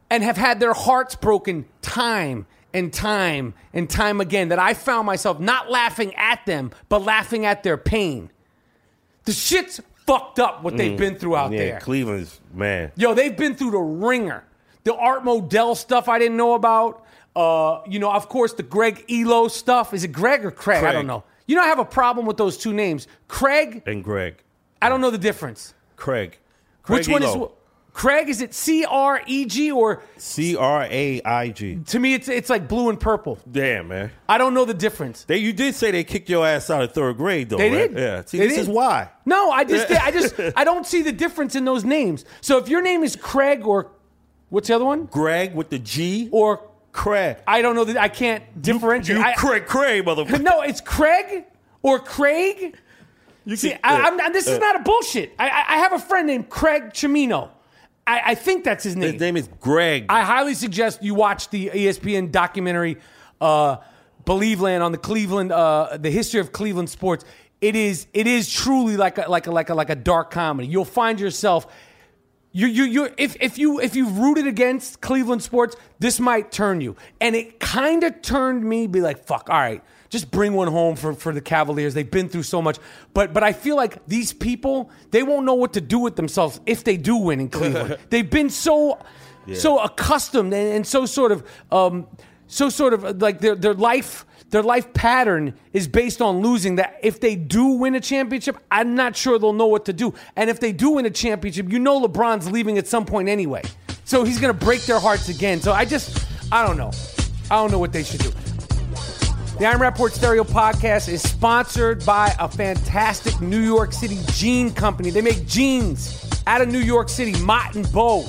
and have had their hearts broken time and time and time again, that I found myself not laughing at them, but laughing at their pain. The shit's fucked up what they've been through out yeah, there. Cleveland's, man. Yo, they've been through the ringer. The Art Modell stuff I didn't know about. Uh, you know, of course, the Greg Elo stuff. Is it Greg or Craig? Craig. I don't know. You know, I have a problem with those two names. Craig. And Greg. I don't know the difference. Craig. Craig Which one Elo. is Craig? Is it C R E G or C R A I G? To me, it's it's like blue and purple. Damn, man. I don't know the difference. They, you did say they kicked your ass out of third grade, though. They right? did. Yeah. See, They this did. is why. No, I just I just I don't see the difference in those names. So if your name is Craig or what's the other one? Greg with the G Or Craig. I don't know that I can't differentiate. You I- Craig, Craig, motherfucker. No, it's Craig or Craig. You See, can- I, uh, I'm, I'm- this is uh, not a bullshit. I, I I have a friend named Craig Chimino. I, I think that's his name. His name is Greg. I highly suggest you watch the E S P N documentary, uh, Believe Land, on the Cleveland, uh, the history of Cleveland sports. It is it is truly like a like a like a like a dark comedy. You'll find yourself. You you you if if you if you've rooted against Cleveland sports, this might turn you. And it kind of turned me. Be like, fuck. All right, just bring one home for, for the Cavaliers. They've been through so much. But but I feel like these people, they won't know what to do with themselves if they do win in Cleveland. They've been so so accustomed and, and so sort of um so sort of like their their life. Their life pattern is based on losing, that if they do win a championship, I'm not sure they'll know what to do. And if they do win a championship, you know LeBron's leaving at some point anyway. So he's going to break their hearts again. So I just, I don't know. I don't know what they should do. The I'm Rappaport Stereo Podcast is sponsored by a fantastic New York City jean company. They make jeans out of New York City, Mott and Bow.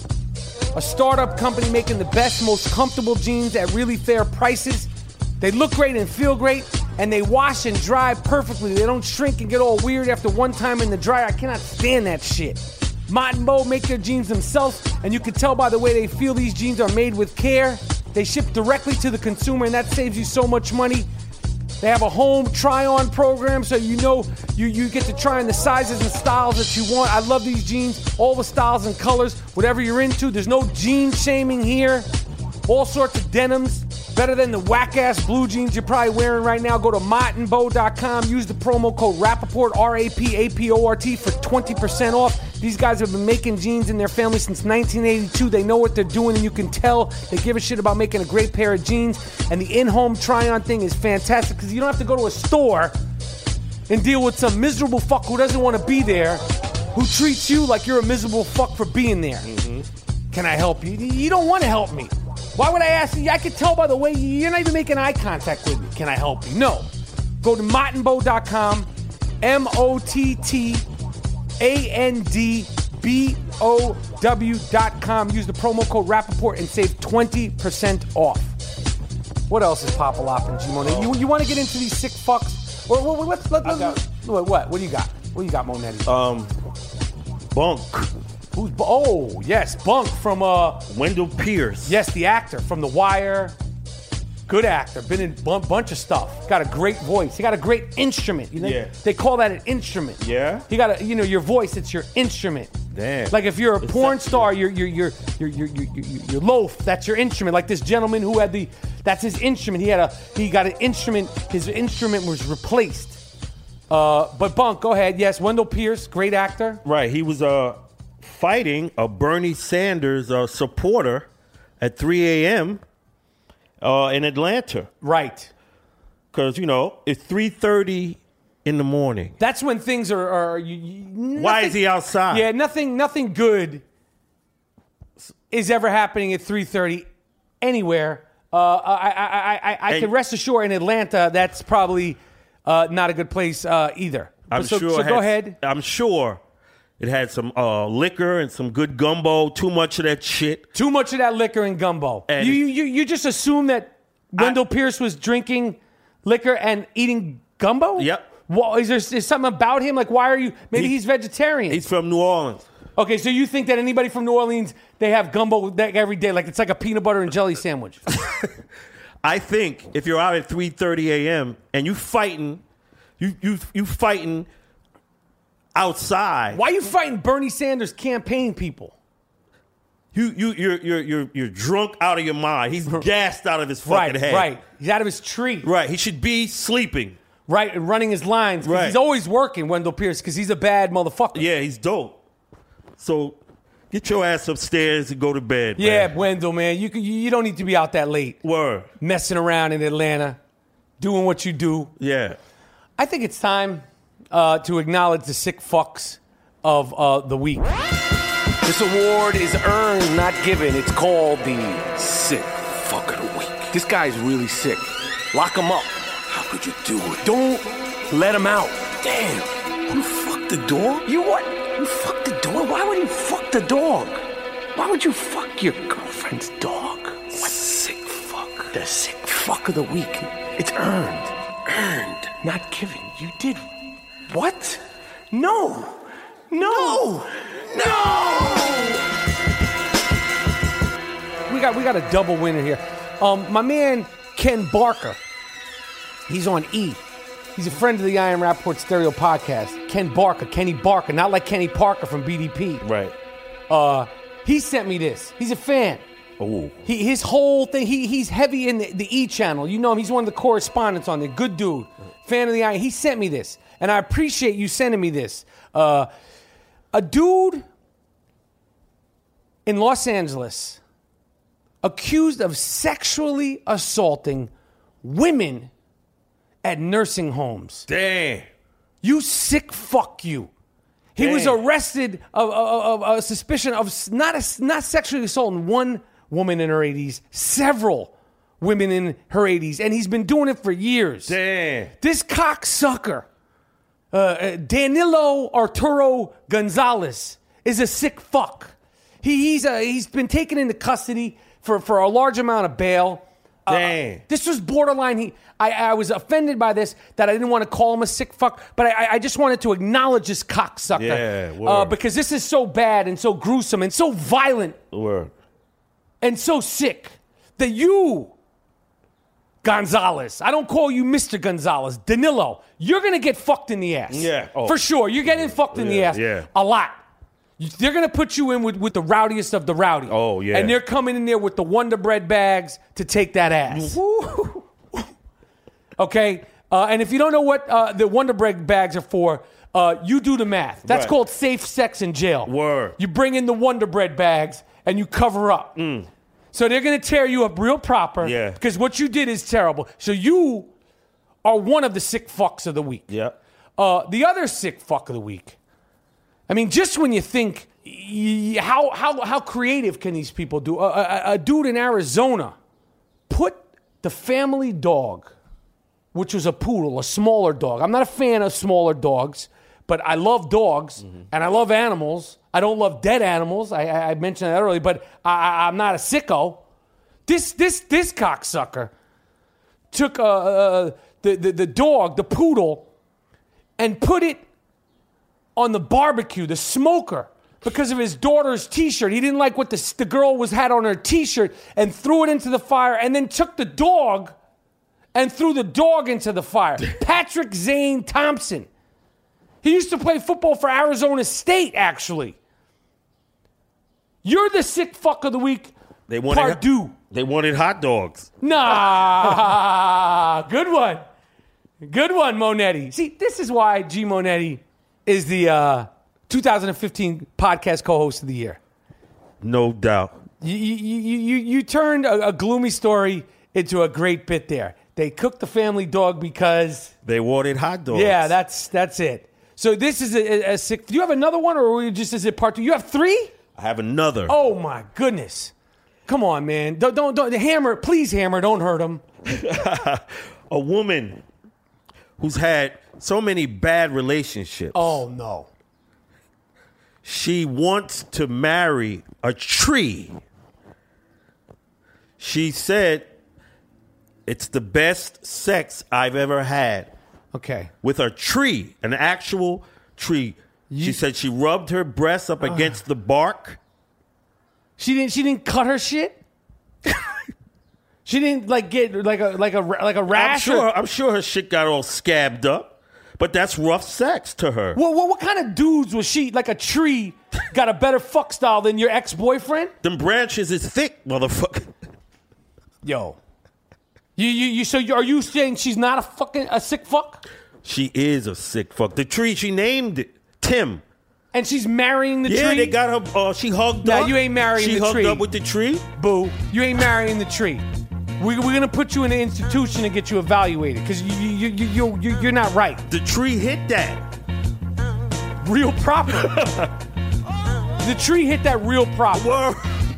A startup company making the best, most comfortable jeans at really fair prices. They look great and feel great, and they wash and dry perfectly. They don't shrink and get all weird after one time in the dryer. I cannot stand that shit. Mott and Bow make their jeans themselves, and you can tell by the way they feel these jeans are made with care. They ship directly to the consumer, and that saves you so much money. They have a home try-on program, so you know you, you get to try on the sizes and styles that you want. I love these jeans, all the styles and colors, whatever you're into. There's no jean shaming here. All sorts of denims. Better than the whack-ass blue jeans you're probably wearing right now. Go to mott and bow dot com. Use the promo code Rappaport, R A P A P O R T, for twenty percent off. These guys have been making jeans in their family since nineteen eighty-two. They know what they're doing, and you can tell they give a shit about making a great pair of jeans. And the in-home try-on thing is fantastic because you don't have to go to a store and deal with some miserable fuck who doesn't want to be there, who treats you like you're a miserable fuck for being there. Mm-hmm. Can I help you? You don't want to help me. Why would I ask you? I could tell by the way you're not even making eye contact with me. Can I help you? No. Go to mott and bow dot com, M O T T A N D B O W dot com. Use the promo code Rappaport and save twenty percent off. What else is Papa-lopping, G-Monetti? You, you want to get into these sick fucks? Or, or, or let's, let, let, let, what, what? What do you got? What do you got, Monetti? Um, Bunk. Who's, oh, yes, Bunk from... uh. Wendell Pierce. Yes, the actor from The Wire. Good actor. Been in a b- bunch of stuff. Got a great voice. He got a great instrument. You know? Yeah. They call that an instrument. Yeah? He got a, you know, your voice, it's your instrument. Damn. Like if you're a It's porn that- star, you're, you're, you're, you're, you're, you're, you're, you're loaf, that's your instrument. Like this gentleman who had the, that's his instrument. He had a, he got an instrument, his instrument was replaced. Uh, but Bunk, go ahead. Yes, Wendell Pierce, great actor. Right. He was uh, fighting a Bernie Sanders uh, supporter at three a.m. Uh, in Atlanta. Right. Because, you know, it's three thirty in the morning. That's when things are, are you, you, nothing, Why is he outside? Yeah, nothing, nothing good is ever happening at three thirty anywhere. Uh, I, I, I, I, I And- can rest assured in Atlanta, that's probably uh, not a good place uh, either. I'm so, sure. So it go had- ahead. I'm sure it had some uh, liquor and some good gumbo. Too much of that shit. Too much of that liquor and gumbo. And- you, you, you just assume that Wendell I- Pierce was drinking liquor and eating gumbo? Yep. Well, is there is something about him? Like, why are you? Maybe He- he's vegetarian. He's from New Orleans. Okay, so you think that anybody from New Orleans, they have gumbo that every day, like it's like a peanut butter and jelly sandwich? I think if you're out at three thirty a.m. and you fighting, you you you fighting outside. Why are you fighting Bernie Sanders campaign people? You you you're you're you're you're drunk out of your mind. He's gassed out of his fucking right, head. Right. He's out of his tree. Right. He should be sleeping. Right, and running his lines. Right. He's always working, Wendell Pierce, because he's a bad motherfucker. Yeah, he's dope. So get your ass upstairs and go to bed. Yeah, man. Wendell, man. You can, you don't need to be out that late. Word. Messing around in Atlanta, doing what you do. Yeah. I think it's time uh, to acknowledge the sick fucks of uh, the week. This award is earned, not given. It's called the Sick Fuck of the Week. This guy's really sick. Lock him up. How could you do it? Don't let him out. Damn. You fucked the dog? You what? You fucked the dog? Why would you fuck the dog? Why would you fuck your girlfriend's dog? What sick fuck? The sick fuck of the week. It's earned. Earned. Not given. You did. What? No. No. No. We got we got a double winner here. Um, my man Ken Barker. He's on E. He's a friend of the I Am Rapport Stereo podcast. Ken Barker, Kenny Barker, not like Kenny Parker from B D P. Right. Uh, he sent me this. He's a fan. Oh. He his whole thing. He he's heavy in the, the E channel. You know him. He's one of the correspondents on there. Good dude. Fan of the I. He sent me this, and I appreciate you sending me this. Uh, a dude in Los Angeles accused of sexually assaulting women at nursing homes. Damn. You sick fuck you. He Damn. was arrested of, of, of a suspicion of not a, not sexually assaulting one woman in her eighties, several women in her eighties, and he's been doing it for years. Damn. This cocksucker, uh, Danilo Arturo Gonzalez, is a sick fuck. He, he's a, he's been taken into custody for, for a large amount of bail. Damn. Uh, this was borderline. He, I, I was offended by this that I didn't want to call him a sick fuck, but I, I just wanted to acknowledge this cocksucker. Yeah, word. uh, because this is so bad and so gruesome and so violent Word. and so sick that you, Gonzalez, I don't call you Mister Gonzalez, Danilo, you're going to get fucked in the ass. Yeah. Oh. For sure. You're getting fucked in the Yeah, ass yeah. a lot. They're going to put you in with, with the rowdiest of the rowdy. Oh, yeah. And they're coming in there with the Wonder Bread bags to take that ass. Okay? Uh, and if you don't know what uh, the Wonder Bread bags are for, uh, you do the math. That's Right. called safe sex in jail. Word. You bring in the Wonder Bread bags and you cover up. Mm. So they're going to tear you up real proper. Yeah. Because what you did is terrible. So you are one of the sick fucks of the week. Yep. Uh, the other sick fuck of the week. I mean, just when you think, y- how how how creative can these people do? A, a, a dude in Arizona put the family dog, which was a poodle, a smaller dog. I'm not a fan of smaller dogs, but I love dogs mm-hmm. and I love animals. I don't love dead animals. I, I, I mentioned that earlier, but I, I, I'm not a sicko. This this this cocksucker took uh, uh, the, the the dog, the poodle, and put it on the barbecue, the smoker, because of his daughter's T-shirt. He didn't like what the, the girl was had on her T-shirt and threw it into the fire and then took the dog and threw the dog into the fire. Patrick Zane Thompson. He used to play football for Arizona State, actually. You're the sick fuck of the week, They wanted, Pardue. They wanted hot dogs. Nah. Good one. Good one, Monetti. See, this is why G. Monetti is the uh, two thousand fifteen podcast co-host of the year. No doubt. You you you you, you turned a, a gloomy story into a great bit there. They cooked the family dog because They wanted hot dogs. yeah, that's that's it. So this is a, a, a sick. Do you have another one, or are we just is it part two? You have three? I have another. Oh my goodness! Come on, man! Don't don't, don't hammer. Please hammer. Don't hurt him. A woman who's had so many bad relationships. Oh no! She wants to marry a tree. She said, it's the best sex I've ever had. Okay. With a tree, an actual tree. You- she said she rubbed her breasts up against the bark. She didn't. She didn't cut her shit. She didn't like get like a like a like a I'm rash. sure, Or, I'm sure her shit got all scabbed up, but that's rough sex to her. what, what what kind of dudes was she? Like a tree got a better fuck style than your ex-boyfriend? Them branches is thick, motherfucker. Yo. You, you, you, so you, are you saying she's not a fucking, a sick fuck? She is a sick fuck. The tree, she named it Tim. And she's marrying the yeah, tree? Yeah, they got her, uh, she hugged nah, up. you ain't marrying she the tree. She hugged up with the tree? Boo. You ain't marrying the tree. We, we're going to put you in an institution and get you evaluated because you, you, you, you, you, you're not right. The tree hit that. Real proper. The tree hit that real proper. Word.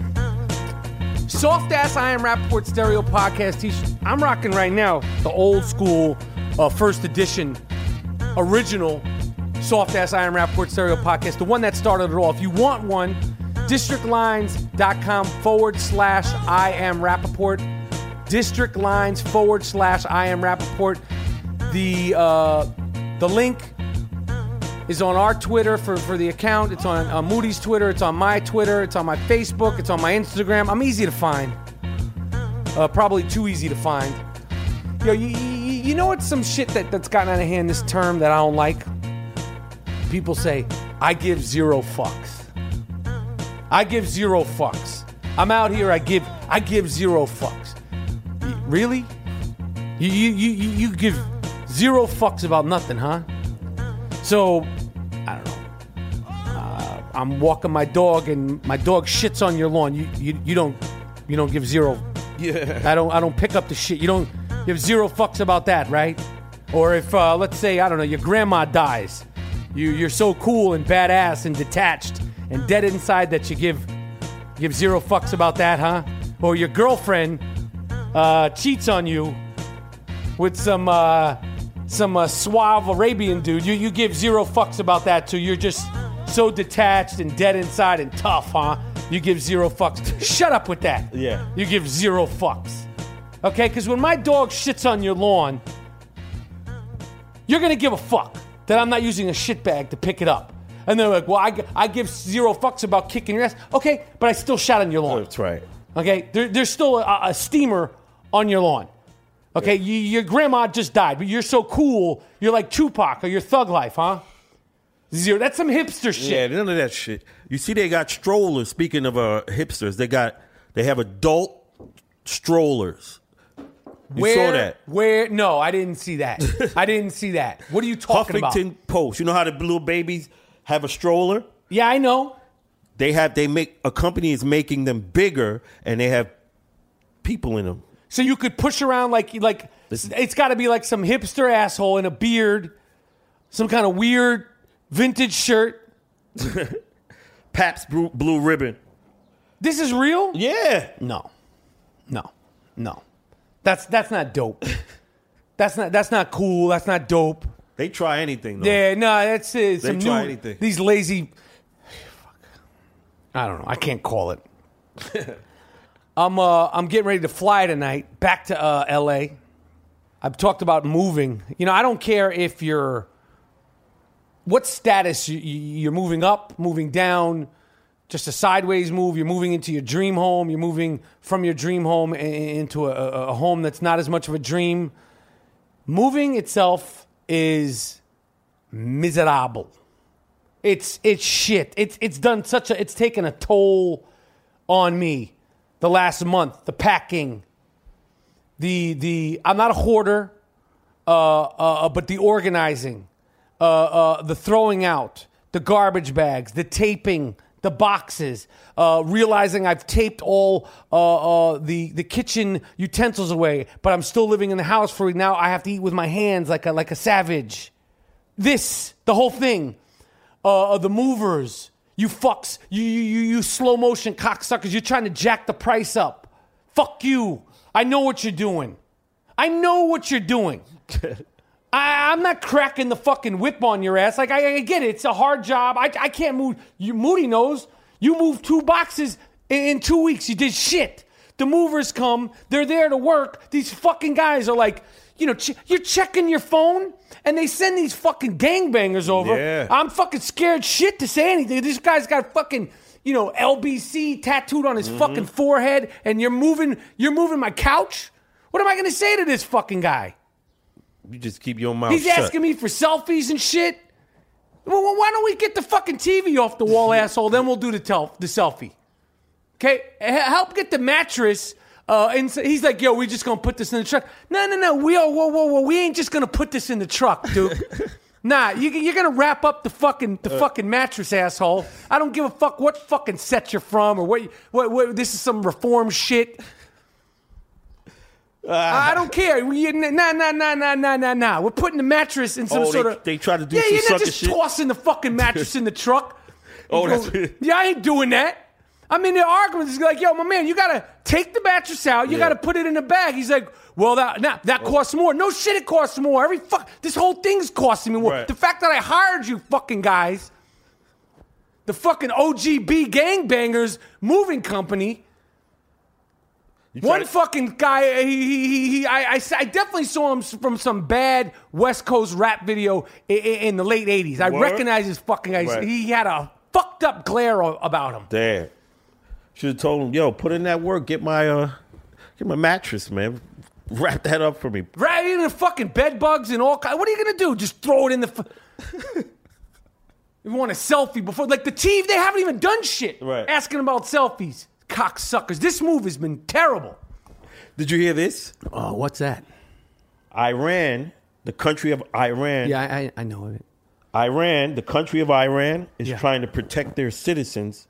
Soft ass I Am Rappaport stereo podcast t-shirt. I'm rocking right now the old school uh, first edition original Soft ass I Am Rappaport stereo podcast, the one that started it all. If you want one, districtlines.com forward slash I Am Rappaport. District Lines forward slash I Am Rappaport. The uh, the link is on our Twitter for, for the account. It's on uh, Moody's Twitter. It's on my Twitter. It's on my Facebook. It's on my Instagram. I'm easy to find. Uh, probably too easy to find. Yo, you, you, you know what's some shit that, that's gotten out of hand this term that I don't like? People say, I give zero fucks. I give zero fucks. I'm out here, I give I give zero fucks. Really? You you you you give zero fucks about nothing, huh? So, I don't know. Uh, I'm walking my dog and my dog shits on your lawn. You you you don't you don't give zero. Yeah. I don't I don't pick up the shit. You don't give zero fucks about that, right? Or if uh, let's say I don't know, your grandma dies. You you're so cool and badass and detached and dead inside that you give give zero fucks about that, huh? Or your girlfriend uh, cheats on you with some uh, some uh, suave Arabian dude. You you give zero fucks about that too. You're just so detached and dead inside and tough, huh? You give zero fucks. Shut up with that. Yeah. You give zero fucks. Okay? Because when my dog shits on your lawn, you're gonna give a fuck that I'm not using a shit bag to pick it up. And they're like, well, I, I give zero fucks about kicking your ass. Okay, but I still shot on your lawn. That's right. Okay, there, there's still a, a steamer on your lawn. Okay, yeah. you, your grandma just died, but you're so cool, you're like Tupac or your Thug Life, huh? Zero. That's some hipster shit. Yeah, none of that shit. You see, they got strollers. Speaking of uh, hipsters, they got they have adult strollers. You where, saw that? Where? No, I didn't see that. I didn't see that. What are you talking about? Huffington Post. You know how the little babies have a stroller? Yeah, I know. They have. They make a company is making them bigger, and they have people in them. So you could push around like like it's got to be like some hipster asshole in a beard, some kind of weird vintage shirt. Pabst Blue, Blue Ribbon. This is real? Yeah. No, no, no. That's that's not dope. That's not that's not cool. That's not dope. They try anything though. Yeah, no, that's uh, some they try new, anything. These lazy. Fuck. I don't know. I can't call it. I'm uh I'm getting ready to fly tonight back to uh, L A. I've talked about moving. You know, I don't care if you're what status you, you're moving up, moving down. Just a sideways move. You're moving into your dream home. You're moving from your dream home into a, a home that's not as much of a dream. Moving itself is miserable. It's it's shit. It's it's done such a. It's taken a toll on me. The last month, the packing, the the. I'm not a hoarder, uh, uh, but the organizing, uh, uh, the throwing out, the garbage bags, the taping. The boxes, uh, realizing I've taped all uh, uh, the the kitchen utensils away, but I'm still living in the house for now. I have to eat with my hands like a like a savage. This, the whole thing, uh, the movers, you fucks, you you you slow motion cocksuckers. You're trying to jack the price up. Fuck you. I know what you're doing. I know what you're doing. I, I'm not cracking the fucking whip on your ass. Like, I, I get it. It's a hard job. I, I can't move. You, Moody knows. You moved two boxes in, in two weeks. You did shit. The movers come. They're there to work. These fucking guys are like, you know, ch- you're checking your phone, and they send these fucking gangbangers over. Yeah. I'm fucking scared shit to say anything. This guy's got fucking, you know, L B C tattooed on his mm-hmm. fucking forehead, and you're moving, you're moving my couch? What am I going to say to this fucking guy? You just keep your mouth He's shut. asking me for selfies and shit. Well, why don't we get the fucking T V off the wall, asshole? Then we'll do the tel- the selfie. Okay, help get the mattress. Uh, and so he's like, yo, we just gonna put this in the truck. No, no, no. We are, whoa, whoa, whoa. We ain't just gonna put this in the truck, dude. Nah, you, you're gonna wrap up the fucking the uh, fucking mattress, asshole. I don't give a fuck what fucking set you're from or what. What, what this is some reform shit. Uh, I don't care. We, nah, nah, nah, nah, nah, nah, nah. We're putting the mattress in some oh, sort they, of. They try to do yeah, some you're not sucker just shit. tossing the fucking mattress in the truck. oh, go, that's yeah, I ain't doing that. I mean, the argument is like, yo, my man, you gotta take the mattress out. You yeah. gotta put it in a bag. He's like, well, that nah, that oh. costs more. No shit, it costs more. Every fuck, this whole thing's costing me more. Right. The fact that I hired you, fucking guys, the fucking O G B gangbangers moving company. One to- fucking guy, he, he, he, I, I, I definitely saw him from some bad West Coast rap video in, in the late eighties. I Word? recognize his fucking guy. Right. He had a fucked up glare about him. Damn. Should have told him, yo, put in that work. Get my, uh, get my mattress, man. Wrap that up for me. Right in the fucking bed bugs and all kinds. What are you gonna do? Just throw it in the. Fu- you want a selfie before, like the T V? They haven't even done shit. Right. Asking about selfies. Cocksuckers. This move has been terrible. Did you hear this? Oh, what's that? Iran, the country of Iran. Yeah, I, I know it. Iran, the country of Iran, is yeah. trying to protect their citizens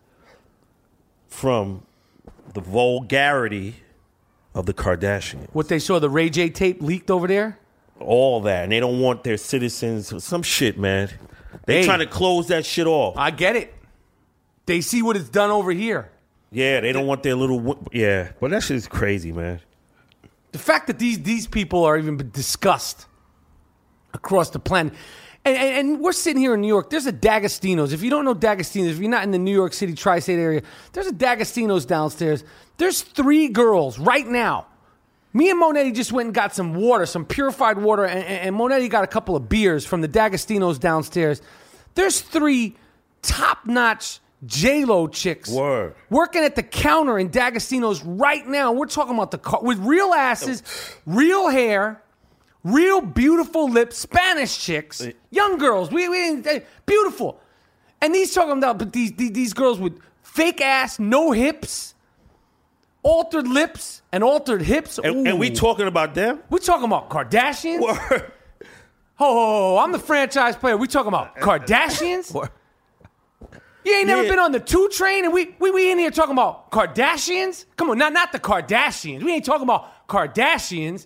from the vulgarity of the Kardashians. What they saw, the Ray J tape leaked over there? All that. And they don't want their citizens, some shit, man. They're hey, trying to close that shit off. I get it. They see what it's done over here. Yeah, they don't want their little... Yeah, but that shit is crazy, man. The fact that these these people are even discussed across the planet. And, and, and we're sitting here in New York. There's a D'Agostino's. If you don't know D'Agostino's, if you're not in the New York City tri-state area, there's a D'Agostino's downstairs. There's three girls right now. Me and Monetti just went and got some water, some purified water, and, and Monetti got a couple of beers from the D'Agostino's downstairs. There's three top-notch J-Lo chicks Word. working at the counter in D'Agostino's right now. We're talking about the car with real asses, real hair, real beautiful lips, Spanish chicks, young girls. We, we beautiful, and these talking about but these, these these girls with fake ass, no hips, altered lips and altered hips. And, and we talking about them? We talking about Kardashians. Word. Ho, ho, ho, I'm the franchise player. We talking about Kardashians. Word. You ain't never yeah. been on the two train, and we, we we in here talking about Kardashians? Come on, not, not the Kardashians. We ain't talking about Kardashians.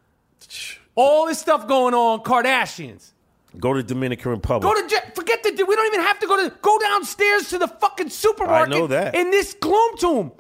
All this stuff going on, Kardashians. Go to Dominican Republic. Go to, forget the, we don't even have to go to, go downstairs to the fucking supermarket I know that. in this gloom tomb.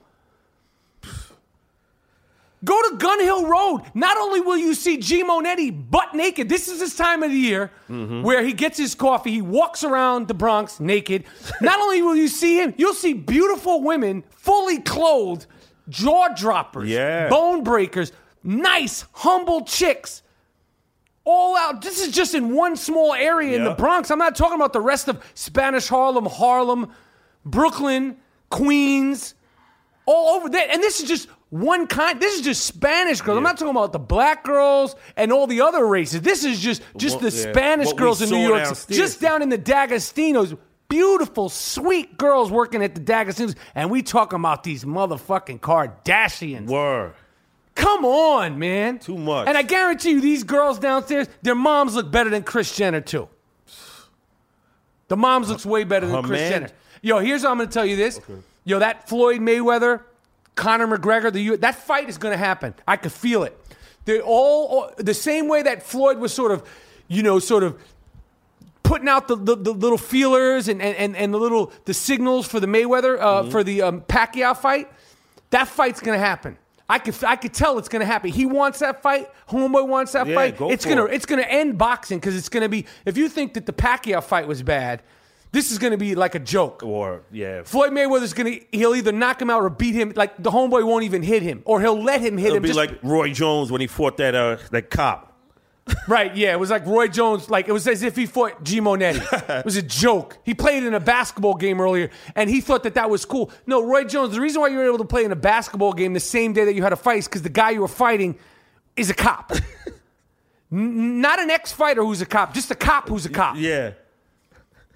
Go to Gun Hill Road. Not only will you see G. Monetti butt naked, this is his time of the year mm-hmm. where he gets his coffee, he walks around the Bronx naked. Not only will you see him, you'll see beautiful women, fully clothed, jaw droppers, yeah. bone breakers, nice, humble chicks. All out. This is just in one small area yep. in the Bronx. I'm not talking about the rest of Spanish Harlem, Harlem, Brooklyn, Queens, all over there. And this is just one kind. This is just Spanish girls. Yeah. I'm not talking about the black girls and all the other races. This is just, just well, the yeah. Spanish what girls in New York. Downstairs. Just down in the D'Agostino's. Beautiful, sweet girls working at the D'Agostino's. And we talking about these motherfucking Kardashians. Word. Come on, man. Too much. And I guarantee you, these girls downstairs, their moms look better than Kris Jenner, too. The moms looks way better than Her Kris man. Jenner. Yo, here's how I'm going to tell you this. Okay. Yo, that Floyd Mayweather, Conor McGregor, the that fight is going to happen. I could feel it. They're all, all the same way that Floyd was sort of, you know, sort of putting out the, the, the little feelers and, and, and the little the signals for the Mayweather, uh, mm-hmm. for the um, Pacquiao fight. That fight's going to happen. I could I could tell it's going to happen. He wants that fight. Homeboy wants that yeah, fight. Go it's going to it's going to end boxing because it's going to be, if you think that the Pacquiao fight was bad, this is going to be like a joke. Or, yeah. Floyd Mayweather's going to, he'll either knock him out or beat him. Like, the homeboy won't even hit him. Or he'll let him hit It'll him. be just, like Roy Jones when he fought that uh, that cop. Right, yeah. It was like Roy Jones. Like, it was as if he fought G. Monetti. It was a joke. He played in a basketball game earlier, and he thought that that was cool. No, Roy Jones, the reason why you were able to play in a basketball game the same day that you had a fight is because the guy you were fighting is a cop. N- not an ex-fighter who's a cop, just a cop who's a cop. Yeah.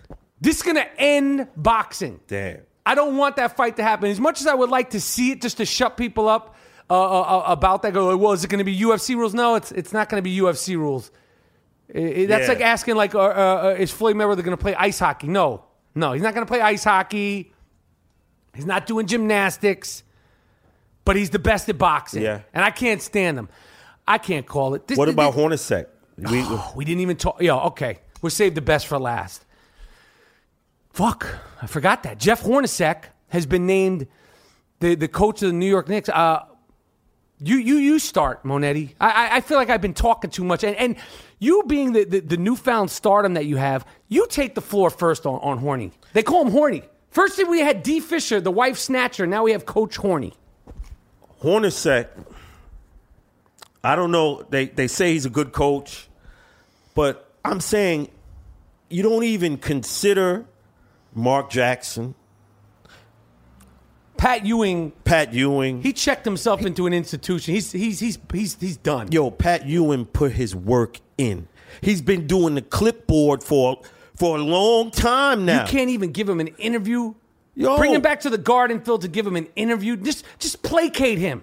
This is going to end boxing. Damn. I don't want that fight to happen. As much as I would like to see it just to shut people up uh, uh, about that, go, well, is it going to be U F C rules? No, it's it's not going to be U F C rules. It, it, that's yeah. like asking, like, uh, uh, is Floyd Mayweather going to play ice hockey? No. No, he's not going to play ice hockey. He's not doing gymnastics. But he's the best at boxing. Yeah. And I can't stand him. I can't call it. This, What this, about this, Hornacek? We, oh, we didn't even talk. Yeah, okay. We'll save the best for last. Fuck. I forgot that. Jeff Hornacek has been named the, the coach of the New York Knicks. Uh, you you you start, Monetti. I, I feel like I've been talking too much. And, and you being the, the, the newfound stardom that you have, you take the floor first on, on Horny. They call him Horny. First we had D. Fisher, the wife snatcher. Now we have Coach Horny. Hornacek, I don't know. They, they say he's a good coach. But I'm saying you don't even consider Mark Jackson. Pat Ewing. Pat Ewing. He checked himself into an institution. He's he's he's he's he's done. Yo, Pat Ewing put his work in. He's been doing the clipboard for for a long time now. You can't even give him an interview. Yo. Bring him back to the Garden Field to give him an interview. Just just placate him.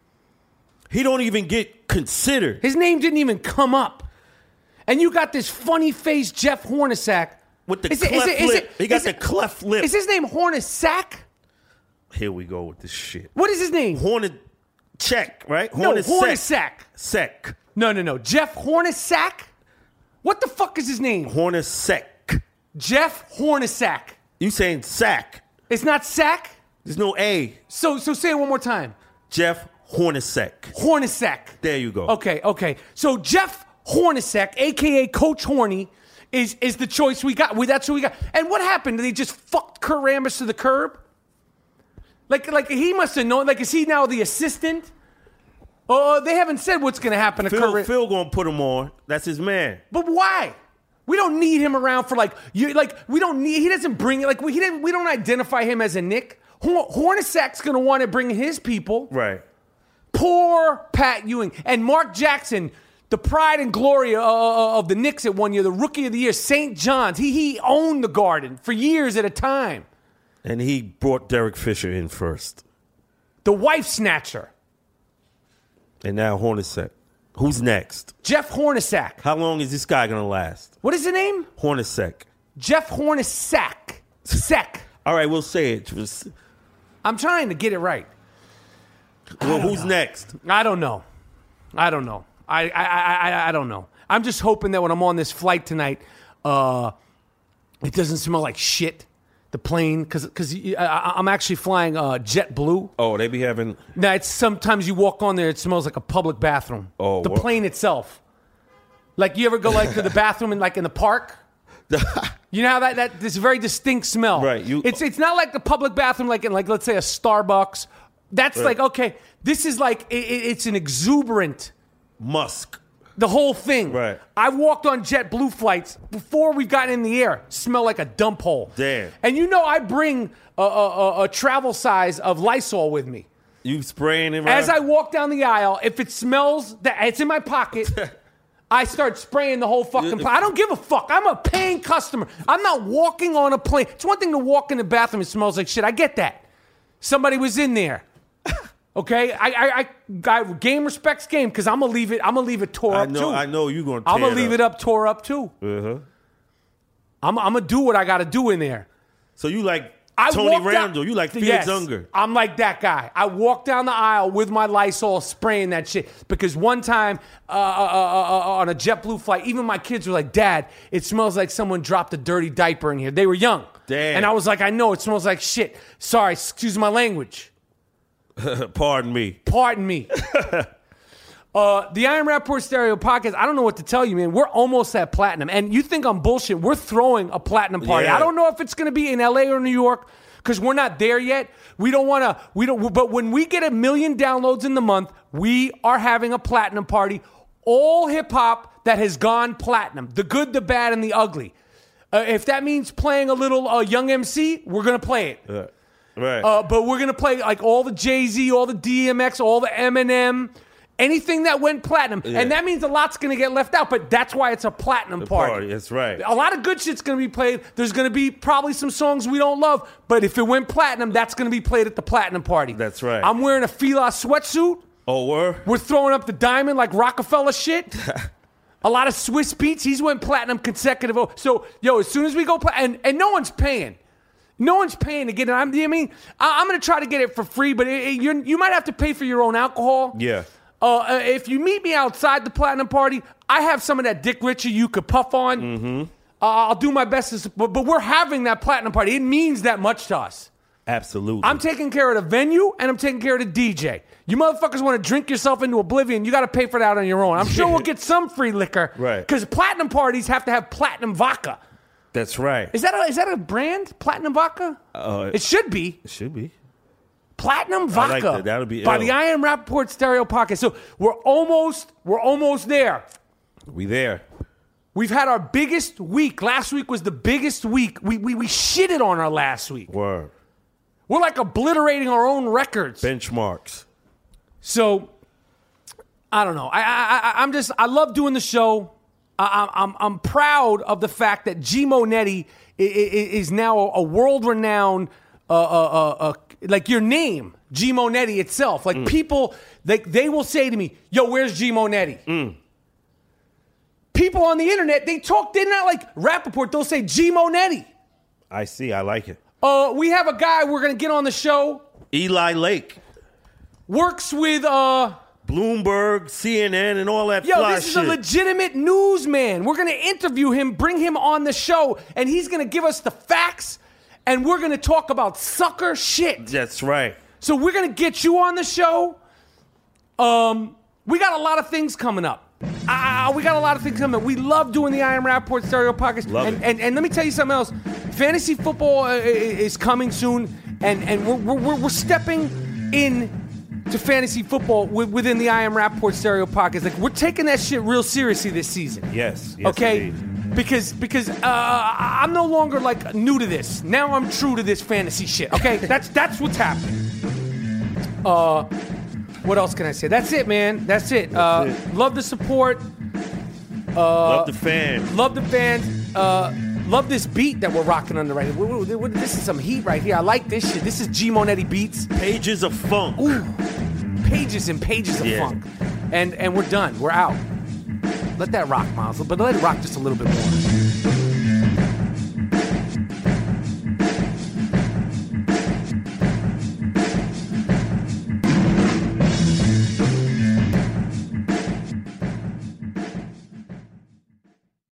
He don't even get considered. His name didn't even come up. And you got this funny-faced Jeff Hornacek. With the is it, cleft is it, is lip. it, he got is the it, cleft lip. Is his name Hornacek? Here we go with this shit. What is his name? Hornacek, right? No, Hornacek. Hornacek. Sec. No, no, no. Jeff Hornacek? What the fuck is his name? Hornacek. Jeff Hornacek. You saying sack. It's not Sack? There's no A. So so say it one more time. Jeff Hornacek. Hornacek. There you go. Okay, okay. So Jeff Hornacek, a k a. Coach Horny, is is the choice we got. We, that's who we got. And what happened? Did they just fucked Kurt Rambis to the curb? Like, like he must have known. Like, is he now the assistant? Oh, uh, they haven't said what's going to happen to Phil, Kurt. Phil gonna put him on. That's his man. But why? We don't need him around for like you. Like we don't need. He doesn't bring it. Like we he didn't. We don't identify him as a Nick. Hornacek's going to want to bring his people. Right. Poor Pat Ewing and Mark Jackson, the pride and glory uh, of the Knicks at one year, the Rookie of the Year, Saint John's. He he owned the Garden for years at a time. And he brought Derek Fisher in first. The wife snatcher. And now Hornacek. Who's next? Jeff Hornacek. How long is this guy going to last? What is the name? Hornacek. Jeff Hornacek. Sec. All right, we'll say it. Just- I'm trying to get it right. well, who's know. next? I don't know. I don't know. I, I I I I don't know. I'm just hoping that when I'm on this flight tonight, uh, it doesn't smell like shit. The plane, because because I'm actually flying uh, JetBlue. Oh, they be having. Now it's sometimes you walk on there, it smells like a public bathroom. Oh, the what? plane itself. Like you ever go like to the bathroom in like in the park? You know how that that this very distinct smell. Right. You, it's it's not like the public bathroom like in like let's say a Starbucks. That's right. like okay. This is like it, it's an exuberant musk. The whole thing. Right. I've walked on JetBlue flights before we've gotten in the air. Smell like a dump hole. Damn. And you know I bring a, a, a, a travel size of Lysol with me. You spraying it? As I walk down the aisle, if it smells that it's in my pocket, I start spraying the whole fucking plane. I don't give a fuck. I'm a paying customer. I'm not walking on a plane. It's one thing to walk in the bathroom and it smells like shit. I get that. Somebody was in there. Okay, I, I, I, I game respects game because I'm gonna leave it. I'm gonna leave it tore I up know, too. I know you're gonna. I'm gonna it leave up. it up, tore up too. Uh-huh. I'm, I'm gonna do what I gotta do in there. So you like I Tony walked Randall? Down, you like Felix yes, Unger? I'm like that guy. I walk down the aisle with my Lysol spraying that shit because one time uh, uh, uh, uh, on a JetBlue flight, even my kids were like, "Dad, it smells like someone dropped a dirty diaper in here." They were young, Damn. and I was like, "I know it smells like shit." Sorry, excuse my language. Pardon me. Pardon me. uh, the Iron Rapport Stereo Podcast, I don't know what to tell you, man. We're almost at platinum. And you think I'm bullshit. We're throwing a platinum party. Yeah. I don't know if it's going to be in L A or New York because we're not there yet. We don't want to, we don't, but when we get a million downloads in the month, we are having a platinum party. All hip hop that has gone platinum. The good, the bad, and the ugly. Uh, if that means playing a little uh, Young M C, we're going to play it. Uh, right. Uh, but we're going to play like all the Jay-Z, all the D M X, all the Eminem. Anything that went platinum, Yeah. and that means a lot's going to get left out, but that's why it's a platinum The party. party, that's right. A lot of good shit's going to be played. There's going to be probably some songs we don't love, but if it went platinum, that's going to be played at the platinum party. That's right. I'm wearing a Fila sweatsuit. Oh, word? We're throwing up the diamond like Rockefeller shit. A lot of Swiss Beats. He's went platinum consecutive. So, yo, as soon as we go platinum, and, and no one's paying. No one's paying to get it. I'm, I mean, I, I'm going to try to get it for free, but it, it, you're, you might have to pay for your own alcohol. Yeah. Uh, if you meet me outside the platinum party, I have some of that Dick Ritchie you could puff on. Mm-hmm. Uh, I'll do my best to support, but we're having that platinum party. It means that much to us. Absolutely. I'm taking care of the venue, and I'm taking care of the D J. You motherfuckers want to drink yourself into oblivion, you got to pay for that on your own. I'm sure we'll get some free liquor. Right. Because platinum parties have to have platinum vodka. That's right. Is that a, is that a brand, platinum vodka? Uh, it should be. It should be. Platinum I vodka. like that. That'll be by ill. the I Am Rappaport Stereo Podcast. So we're almost, we're almost there. We there. We've had our biggest week. Last week was the biggest week. We we we shitted on our last week. Word. We're like obliterating our own records. Benchmarks. So I don't know. I I, I I'm just I love doing the show. I, I'm I'm proud of the fact that G Monetti is now a world renowned. Uh, uh, uh, uh, like your name, G Monetti itself. Like mm. people, they, they will say to me, yo, where's G Monetti? Mm. People on the internet, they talk, they're not like Rappaport, they'll say G Monetti. I see, I like it. Uh, we have a guy we're going to get on the show. Eli Lake. Works with uh, Bloomberg, C N N, and all that yo, fly this is shit. a legitimate newsman. We're going to interview him, bring him on the show, and he's going to give us the facts. And we're going to talk about sucker shit. That's right. So we're going to get you on the show. Um, we got a lot of things coming up. Uh, we got a lot of things coming up. We love doing the I Am Rappaport Stereo Podcast. Love and, it. And, and let me tell you something else. Fantasy football uh, is coming soon. And, and we're, we're, we're stepping in to fantasy football within the I Am Rappaport Stereo Podcast. Like, we're taking that shit real seriously this season. Yes. yes okay? Indeed. Because because uh, I'm no longer like new to this. Now I'm true to this fantasy shit. Okay, that's that's what's happening. Uh, what else can I say? That's it, man. That's it. That's uh, it. Love the support. Uh, love the fans. Love the fans. Uh, love this beat that we're rocking under right here. This is some heat right here. I like this shit. This is G Monetti beats. Pages of funk. Ooh, pages and pages of Yeah. funk. And and we're done. We're out. Let that rock, Miles. But let it rock just a little bit more.